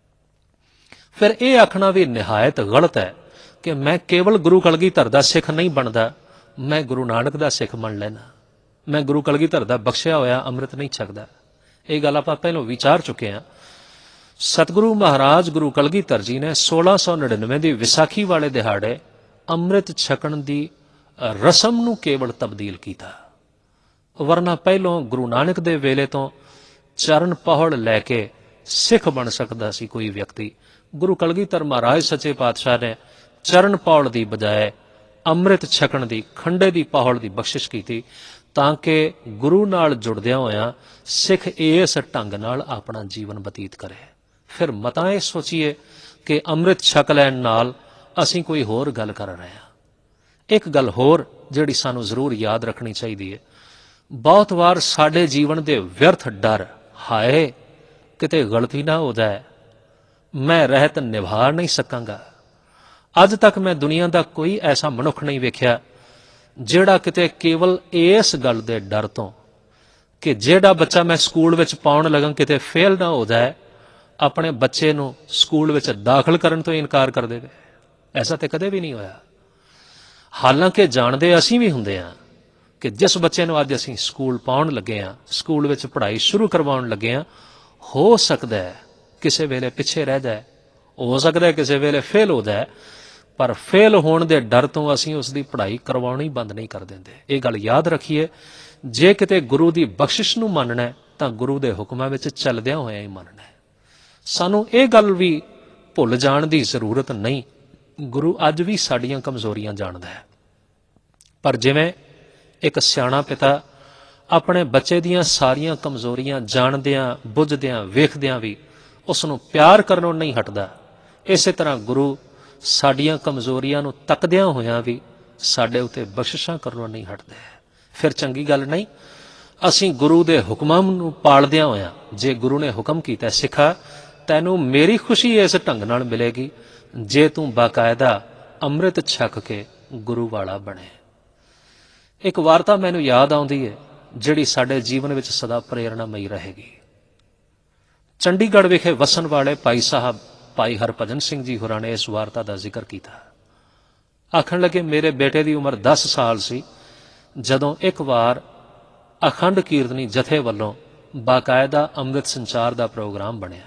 ਫਿਰ ਇਹ ਆਖਣਾ ਵੀ ਨਿਹਾਇਤ ਗਲਤ ਹੈ ਕਿ ਮੈਂ ਕੇਵਲ ਗੁਰੂ ਕਲਗੀਧਰ ਦਾ ਸਿੱਖ ਨਹੀਂ ਬਣਦਾ, ਮੈਂ ਗੁਰੂ ਨਾਨਕ ਦਾ ਸਿੱਖ ਬਣ ਲੈਣਾ, ਮੈਂ ਗੁਰੂ ਕਲਗੀਧਰ ਦਾ ਬਖਸ਼ਿਆ ਹੋਇਆ ਅੰਮ੍ਰਿਤ ਨਹੀਂ ਛਕਦਾ। ਇਹ ਗੱਲ ਆਪਾਂ ਪਹਿਲਾਂ ਵਿਚਾਰ ਚੁੱਕੇ ਹਾਂ। ਸਤਿਗੁਰੂ ਮਹਾਰਾਜ ਗੁਰੂ ਕਲਗੀਧਰ ਜੀ ਨੇ 1699 ਦੀ ਵਿਸਾਖੀ ਵਾਲੇ ਦਿਹਾੜੇ ਅੰਮ੍ਰਿਤ ਛਕਣ ਦੀ ਰਸਮ ਨੂੰ ਕੇਵਲ ਤਬਦੀਲ ਕੀਤਾ, ਵਰਨਾ ਪਹਿਲੋਂ ਗੁਰੂ ਨਾਨਕ ਦੇ ਵੇਲੇ ਤੋਂ ਚਰਨ ਪਹੁੜ ਲੈ ਕੇ ਸਿੱਖ ਬਣ ਸਕਦਾ ਸੀ ਕੋਈ ਵਿਅਕਤੀ। ਗੁਰੂ ਕਲਗੀਧਰ ਮਹਾਰਾਜ ਸੱਚੇ ਪਾਤਸ਼ਾਹ ਨੇ ਚਰਨ ਪਹੁੜ ਦੀ ਬਜਾਏ ਅੰਮ੍ਰਿਤ ਛਕਣ ਦੀ, ਖੰਡੇ ਦੀ ਪਹੁੜ ਦੀ ਬਖਸ਼ਿਸ਼ ਕੀਤੀ, ਤਾਂ ਕਿ ਗੁਰੂ ਨਾਲ ਜੁੜਦਿਆਂ ਹੋਇਆਂ ਸਿੱਖ ਇਸ ਢੰਗ ਨਾਲ ਆਪਣਾ ਜੀਵਨ ਬਤੀਤ ਕਰੇ। ਫਿਰ ਮਤਾਂ ਇਹ ਸੋਚੀਏ ਕਿ ਅੰਮ੍ਰਿਤ ਛਕ ਲੈਣ ਨਾਲ ਅਸੀਂ ਕੋਈ ਹੋਰ ਗੱਲ ਕਰ ਰਹੇ ਹਾਂ। ਇੱਕ ਗੱਲ ਹੋਰ ਜਿਹੜੀ ਸਾਨੂੰ ਜ਼ਰੂਰ ਯਾਦ ਰੱਖਣੀ ਚਾਹੀਦੀ ਹੈ, ਬਹੁਤ ਵਾਰ ਸਾਡੇ ਜੀਵਨ ਦੇ ਵਿਅਰਥ ਡਰ, ਹਾਏ ਕਿਤੇ ਗਲਤੀ ਨਾ ਹੋ ਜਾਏ, ਮੈਂ ਰਹਿਤ ਨਿਭਾ ਨਹੀਂ ਸਕਾਂਗਾ। ਅੱਜ ਤੱਕ ਮੈਂ ਦੁਨੀਆ ਦਾ ਕੋਈ ਐਸਾ ਮਨੁੱਖ ਨਹੀਂ ਵੇਖਿਆ ਜਿਹੜਾ ਕਿਤੇ ਕੇਵਲ ਇਸ ਗੱਲ ਦੇ ਡਰ ਤੋਂ ਕਿ ਜਿਹੜਾ ਬੱਚਾ ਮੈਂ ਸਕੂਲ ਵਿੱਚ ਪਾਉਣ ਲੱਗਾ ਕਿਤੇ ਫੇਲ ਨਾ ਹੋ ਜਾਏ, ਆਪਣੇ ਬੱਚੇ ਨੂੰ ਸਕੂਲ ਵਿੱਚ ਦਾਖਲ ਕਰਨ ਤੋਂ ਇਨਕਾਰ ਕਰ ਦੇਵੇ। ਐਸਾ ਤੇ ਕਦੇ ਵੀ ਨਹੀਂ ਹੋਇਆ। ਹਾਲਾਂਕਿ ਜਾਣਦੇ ਅਸੀਂ ਵੀ ਹੁੰਦੇ ਹਾਂ ਕਿ ਜਿਸ ਬੱਚੇ ਨੂੰ ਅੱਜ ਅਸੀਂ ਸਕੂਲ ਪਾਉਣ ਲੱਗੇ ਹਾਂ, ਸਕੂਲ ਵਿੱਚ ਪੜ੍ਹਾਈ ਸ਼ੁਰੂ ਕਰਵਾਉਣ ਲੱਗੇ ਹਾਂ, ਹੋ ਸਕਦਾ ਹੈ ਕਿਸੇ ਵੇਲੇ ਪਿੱਛੇ ਰਹਿ ਜਾਏ, ਹੋ ਸਕਦਾ ਹੈ ਕਿਸੇ ਵੇਲੇ ਫੇਲ ਹੋ ਜਾਏ, ਪਰ ਫੇਲ ਹੋਣ ਦੇ ਡਰ ਤੋਂ ਅਸੀਂ ਉਸ ਦੀ ਪੜ੍ਹਾਈ ਕਰਵਾਉਣੀ ਬੰਦ ਨਹੀਂ ਕਰ ਦਿੰਦੇ। ਇਹ ਗੱਲ ਯਾਦ ਰੱਖੀਏ, ਜੇ ਕਿਤੇ ਗੁਰੂ ਦੀ ਬਖਸ਼ਿਸ਼ ਨੂੰ ਮੰਨਣਾ ਤਾਂ ਗੁਰੂ ਦੇ ਹੁਕਮਾਂ ਵਿੱਚ ਚੱਲਦਿਆਂ ਹੋਇਆਂ ਹੀ ਮੰਨਣਾ। ਸਾਨੂੰ ਇਹ ਗੱਲ ਵੀ ਭੁੱਲ ਜਾਣ ਦੀ ਜ਼ਰੂਰਤ ਨਹੀਂ, ਗੁਰੂ ਅੱਜ ਵੀ ਸਾਡੀਆਂ ਕਮਜ਼ੋਰੀਆਂ ਜਾਣਦਾ ਹੈ। ਪਰ ਜਿਵੇਂ ਇੱਕ ਸਿਆਣਾ ਪਿਤਾ ਆਪਣੇ ਬੱਚੇ ਦੀਆਂ ਸਾਰੀਆਂ ਕਮਜ਼ੋਰੀਆਂ ਜਾਣਦਿਆਂ, ਬੁੱਝਦਿਆਂ, ਵੇਖਦਿਆਂ ਵੀ ਉਸ ਨੂੰ ਪਿਆਰ ਕਰਨੋਂ ਨਹੀਂ ਹਟਦਾ, ਇਸੇ ਤਰ੍ਹਾਂ ਗੁਰੂ ਸਾਡੀਆਂ ਕਮਜ਼ੋਰੀਆਂ ਨੂੰ ਤੱਕਦਿਆਂ ਹੋਇਆਂ ਵੀ ਸਾਡੇ ਉੱਤੇ ਬਖਸ਼ਿਸ਼ਾਂ ਕਰਨੋਂ ਨਹੀਂ ਹਟਦੇ। ਫਿਰ ਚੰਗੀ ਗੱਲ ਨਹੀਂ ਅਸੀਂ ਗੁਰੂ ਦੇ ਹੁਕਮਾਂ ਨੂੰ ਪਾਲਦਿਆਂ ਹੋਇਆਂ, ਜੇ ਗੁਰੂ ਨੇ ਹੁਕਮ ਕੀਤਾ ਸਿੱਖਾ ਤੈਨੂੰ ਮੇਰੀ ਖੁਸ਼ੀ ਇਸ ਢੰਗ ਨਾਲ ਮਿਲੇਗੀ ਜੇ ਤੂੰ ਬਾਕਾਇਦਾ ਅੰਮ੍ਰਿਤ ਛਕ ਕੇ ਗੁਰੂ ਵਾਲਾ ਬਣੇ। ਇੱਕ ਵਾਰਤਾ ਮੈਨੂੰ ਯਾਦ ਆਉਂਦੀ ਹੈ ਜਿਹੜੀ ਸਾਡੇ ਜੀਵਨ ਵਿੱਚ ਸਦਾ ਪ੍ਰੇਰਣਾਮਈ ਰਹੇਗੀ। ਚੰਡੀਗੜ੍ਹ ਵਿਖੇ ਵਸਣ ਵਾਲੇ ਭਾਈ ਸਾਹਿਬ ਭਾਈ ਹਰਭਜਨ ਸਿੰਘ ਜੀ ਹੋਰਾਂ ਨੇ ਇਸ ਵਾਰਤਾ ਦਾ ਜ਼ਿਕਰ ਕੀਤਾ। ਆਖਣ ਲੱਗੇ, ਮੇਰੇ ਬੇਟੇ ਦੀ ਉਮਰ 10 ਸਾਲ ਸੀ ਜਦੋਂ ਇੱਕ ਵਾਰ ਅਖੰਡ ਕੀਰਤਨੀ ਜਥੇ ਵੱਲੋਂ ਬਾਕਾਇਦਾ ਅੰਮ੍ਰਿਤ ਸੰਚਾਰ ਦਾ ਪ੍ਰੋਗਰਾਮ ਬਣਿਆ।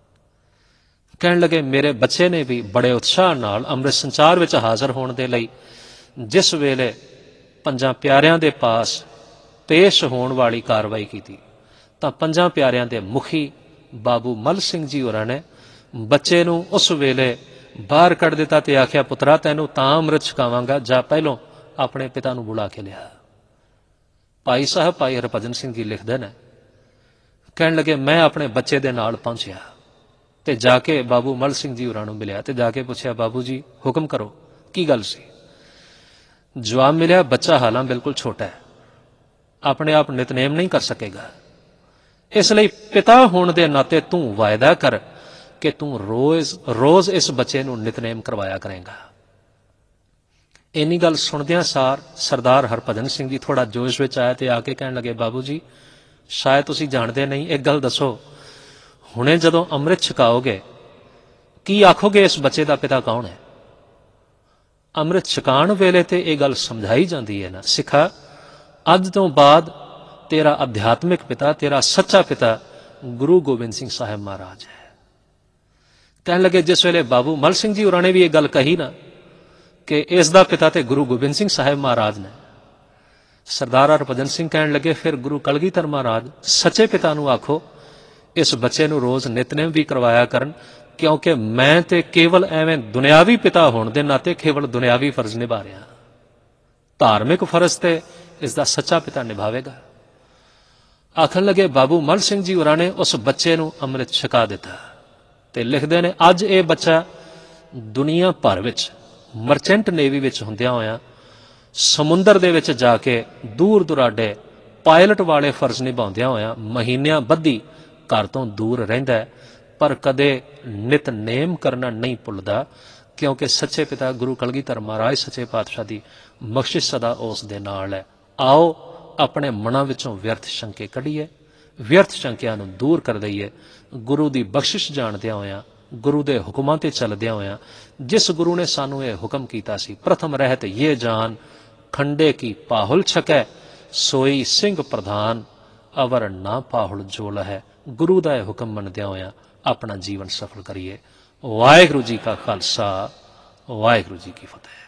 ਕਹਿਣ ਲੱਗੇ, ਮੇਰੇ ਬੱਚੇ ਨੇ ਵੀ ਬੜੇ ਉਤਸ਼ਾਹ ਨਾਲ ਅੰਮ੍ਰਿਤ ਸੰਚਾਰ ਵਿੱਚ ਹਾਜ਼ਰ ਹੋਣ ਦੇ ਲਈ ਜਿਸ ਵੇਲੇ ਪੰਜਾਂ ਪਿਆਰਿਆਂ ਦੇ ਪਾਸ ਪੇਸ਼ ਹੋਣ ਵਾਲੀ ਕਾਰਵਾਈ ਕੀਤੀ ਤਾਂ ਪੰਜਾਂ ਪਿਆਰਿਆਂ ਦੇ ਮੁਖੀ ਬਾਬੂ ਮੱਲ ਸਿੰਘ ਜੀ ਹੋਰਾਂ ਨੇ ਬੱਚੇ ਨੂੰ ਉਸ ਵੇਲੇ ਬਾਹਰ ਕੱਢ ਦਿੱਤਾ ਤੇ ਆਖਿਆ, ਪੁੱਤਰਾ ਤੈਨੂੰ ਤਾਂ ਅੰਮ੍ਰਿਤ ਛਕਾਵਾਂਗਾ, ਜਾਂ ਪਹਿਲੋਂ ਆਪਣੇ ਪਿਤਾ ਨੂੰ ਬੁਲਾ ਕੇ ਲਿਆ। ਭਾਈ ਸਾਹਿਬ ਭਾਈ ਹਰਭਜਨ ਸਿੰਘ ਜੀ ਲਿਖਦੇ ਨੇ, ਕਹਿਣ ਲੱਗੇ, ਮੈਂ ਆਪਣੇ ਬੱਚੇ ਦੇ ਨਾਲ ਪਹੁੰਚਿਆ ਤੇ ਜਾ ਕੇ ਬਾਬੂ ਮੱਲ ਸਿੰਘ ਜੀ ਹੋਰਾਂ ਨੂੰ ਮਿਲਿਆ ਤੇ ਜਾ ਕੇ ਪੁੱਛਿਆ, ਬਾਬੂ ਜੀ ਹੁਕਮ ਕਰੋ, ਕੀ ਗੱਲ ਸੀ? ਜਵਾਬ ਮਿਲਿਆ, ਬੱਚਾ ਹਾਲਾਂ ਬਿਲਕੁਲ ਛੋਟਾ ਹੈ, ਆਪਣੇ ਆਪ ਨਿਤਨੇਮ ਨਹੀਂ ਕਰ ਸਕੇਗਾ, ਇਸ ਲਈ ਪਿਤਾ ਹੋਣ ਦੇ ਨਾਤੇ ਤੂੰ ਵਾਅਦਾ ਕਰ ਕਿ ਤੂੰ ਰੋਜ਼ ਇਸ ਬੱਚੇ ਨੂੰ ਨਿਤਨੇਮ ਕਰਵਾਇਆ ਕਰੇਗਾ। ਇੰਨੀ ਗੱਲ ਸੁਣਦਿਆਂ ਸਾਰ ਸਰਦਾਰ ਹਰਭਜਨ ਸਿੰਘ ਜੀ ਥੋੜਾ ਜੋਸ਼ ਵਿੱਚ ਆਇਆ ਤੇ ਆ ਕੇ ਕਹਿਣ ਲੱਗੇ, ਬਾਬੂ ਜੀ ਸ਼ਾਇਦ ਤੁਸੀਂ ਜਾਣਦੇ ਨਹੀਂ, ਇੱਕ ਗੱਲ ਦੱਸੋ, ਹੁਣੇ ਜਦੋਂ ਅੰਮ੍ਰਿਤ ਛਕਾਓਗੇ ਕੀ ਆਖੋਗੇ ਇਸ ਬੱਚੇ ਦਾ ਪਿਤਾ ਕੌਣ ਹੈ? ਅੰਮ੍ਰਿਤ ਛਕਾਉਣ ਵੇਲੇ ਤੇ ਇਹ ਗੱਲ ਸਮਝਾਈ ਜਾਂਦੀ ਹੈ ਨਾ, ਸਿੱਖਾ ਅੱਜ ਤੋਂ ਬਾਅਦ ਤੇਰਾ ਅਧਿਆਤਮਿਕ ਪਿਤਾ, ਤੇਰਾ ਸੱਚਾ ਪਿਤਾ ਗੁਰੂ ਗੋਬਿੰਦ ਸਿੰਘ ਸਾਹਿਬ ਮਹਾਰਾਜ ਹੈ। ਕਹਿਣ ਲੱਗੇ, ਜਿਸ ਵੇਲੇ ਬਾਬੂ ਮੱਲ ਸਿੰਘ ਜੀ ਹੋਰਾਂ ਨੇ ਵੀ ਇਹ ਗੱਲ ਕਹੀ ਨਾ ਕਿ ਇਸ ਦਾ ਪਿਤਾ ਤੇ ਗੁਰੂ ਗੋਬਿੰਦ ਸਿੰਘ ਸਾਹਿਬ ਮਹਾਰਾਜ ਨੇ, ਸਰਦਾਰ ਹਰਭਜਨ ਸਿੰਘ ਕਹਿਣ ਲੱਗੇ, ਫਿਰ ਗੁਰੂ ਕਲਗੀਧਰ ਮਹਾਰਾਜ ਸੱਚੇ ਪਿਤਾ ਨੂੰ ਆਖੋ ਇਸ ਬੱਚੇ ਨੂੰ ਰੋਜ਼ ਨਿਤਨੇਮ ਵੀ ਕਰਵਾਇਆ ਕਰਨ, ਕਿਉਂਕਿ ਮੈਂ ਤੇ ਕੇਵਲ ਐਵੇਂ ਦੁਨਿਆਵੀ ਪਿਤਾ ਹੋਣ ਦੇ ਨਾਤੇ ਕੇਵਲ ਦੁਨਿਆਵੀ ਫਰਜ਼ ਨਿਭਾ ਰਿਹਾ, ਧਾਰਮਿਕ ਫਰਜ਼ ਤੇ ਇਸ ਦਾ ਸੱਚਾ ਪਿਤਾ ਨਿਭਾਵੇਗਾ। ਆਖਣ ਲੱਗੇ, ਬਾਬੂ ਮੱਲ ਸਿੰਘ ਜੀ ਹੋਰਾਂ ਨੇ ਉਸ ਬੱਚੇ ਨੂੰ ਅੰਮ੍ਰਿਤ ਛਕਾ ਦਿੱਤਾ ਤੇ ਲਿਖਦੇ ਨੇ, ਅੱਜ ਇਹ ਬੱਚਾ ਦੁਨੀਆ ਭਰ ਵਿੱਚ ਮਰਚੈਂਟ ਨੇਵੀ ਵਿੱਚ ਹੁੰਦਿਆਂ ਹੋਇਆਂ ਸਮੁੰਦਰ ਦੇ ਵਿੱਚ ਜਾ ਕੇ ਦੂਰ ਦੁਰਾਡੇ ਪਾਇਲਟ ਵਾਲੇ ਫਰਜ਼ ਨਿਭਾਉਂਦਿਆਂ ਹੋਇਆਂ ਮਹੀਨਿਆਂ ਬੱਧੀ ਘਰ ਤੋਂ ਦੂਰ ਰਹਿੰਦਾ, ਪਰ ਕਦੇ ਨਿਤਨੇਮ ਕਰਨਾ ਨਹੀਂ ਭੁੱਲਦਾ, ਕਿਉਂਕਿ ਸੱਚੇ ਪਿਤਾ ਗੁਰੂ ਕਲਗੀਧਰ ਮਹਾਰਾਜ ਸੱਚੇ ਪਾਤਸ਼ਾਹ ਦੀ ਬਖਸ਼ਿਸ਼ ਸਦਾ ਉਸ ਦੇ ਨਾਲ ਹੈ। ਆਓ ਆਪਣੇ ਮਨਾਂ ਵਿੱਚੋਂ ਵਿਅਰਥ ਸ਼ੰਕੇ ਕੱਢੀਏ, ਵਿਅਰਥ ਸ਼ੰਕਿਆਂ ਨੂੰ ਦੂਰ ਕਰ ਦਈਏ, ਗੁਰੂ ਦੀ ਬਖਸ਼ਿਸ਼ ਜਾਣਦਿਆਂ ਹੋਇਆਂ, ਗੁਰੂ ਦੇ ਹੁਕਮਾਂ ਤੇ ਚੱਲਦਿਆਂ ਹੋਇਆਂ, ਜਿਸ ਗੁਰੂ ਨੇ ਸਾਨੂੰ ਇਹ ਹੁਕਮ ਕੀਤਾ ਸੀ, ਪ੍ਰਥਮ ਰਹਿਤ ਇਹ ਜਾਨ ਖੰਡੇ ਕੀ ਪਾਹੁਲ ਛਕੈ, ਸੋਈ ਸਿੰਘ ਪ੍ਰਧਾਨ ਅਵਰ ਨਾ ਪਾਹੁਲ ਜੋਲ ਹੈ। ਗੁਰੂ ਦਾ ਇਹ ਹੁਕਮ ਮੰਨਦਿਆਂ ਹੋਇਆਂ ਆਪਣਾ ਜੀਵਨ ਸਫਲ ਕਰੀਏ। ਵਾਹਿਗੁਰੂ ਜੀ ਕਾ ਖਾਲਸਾ, ਵਾਹਿਗੁਰੂ ਜੀ ਕੀ ਫਤਿਹ।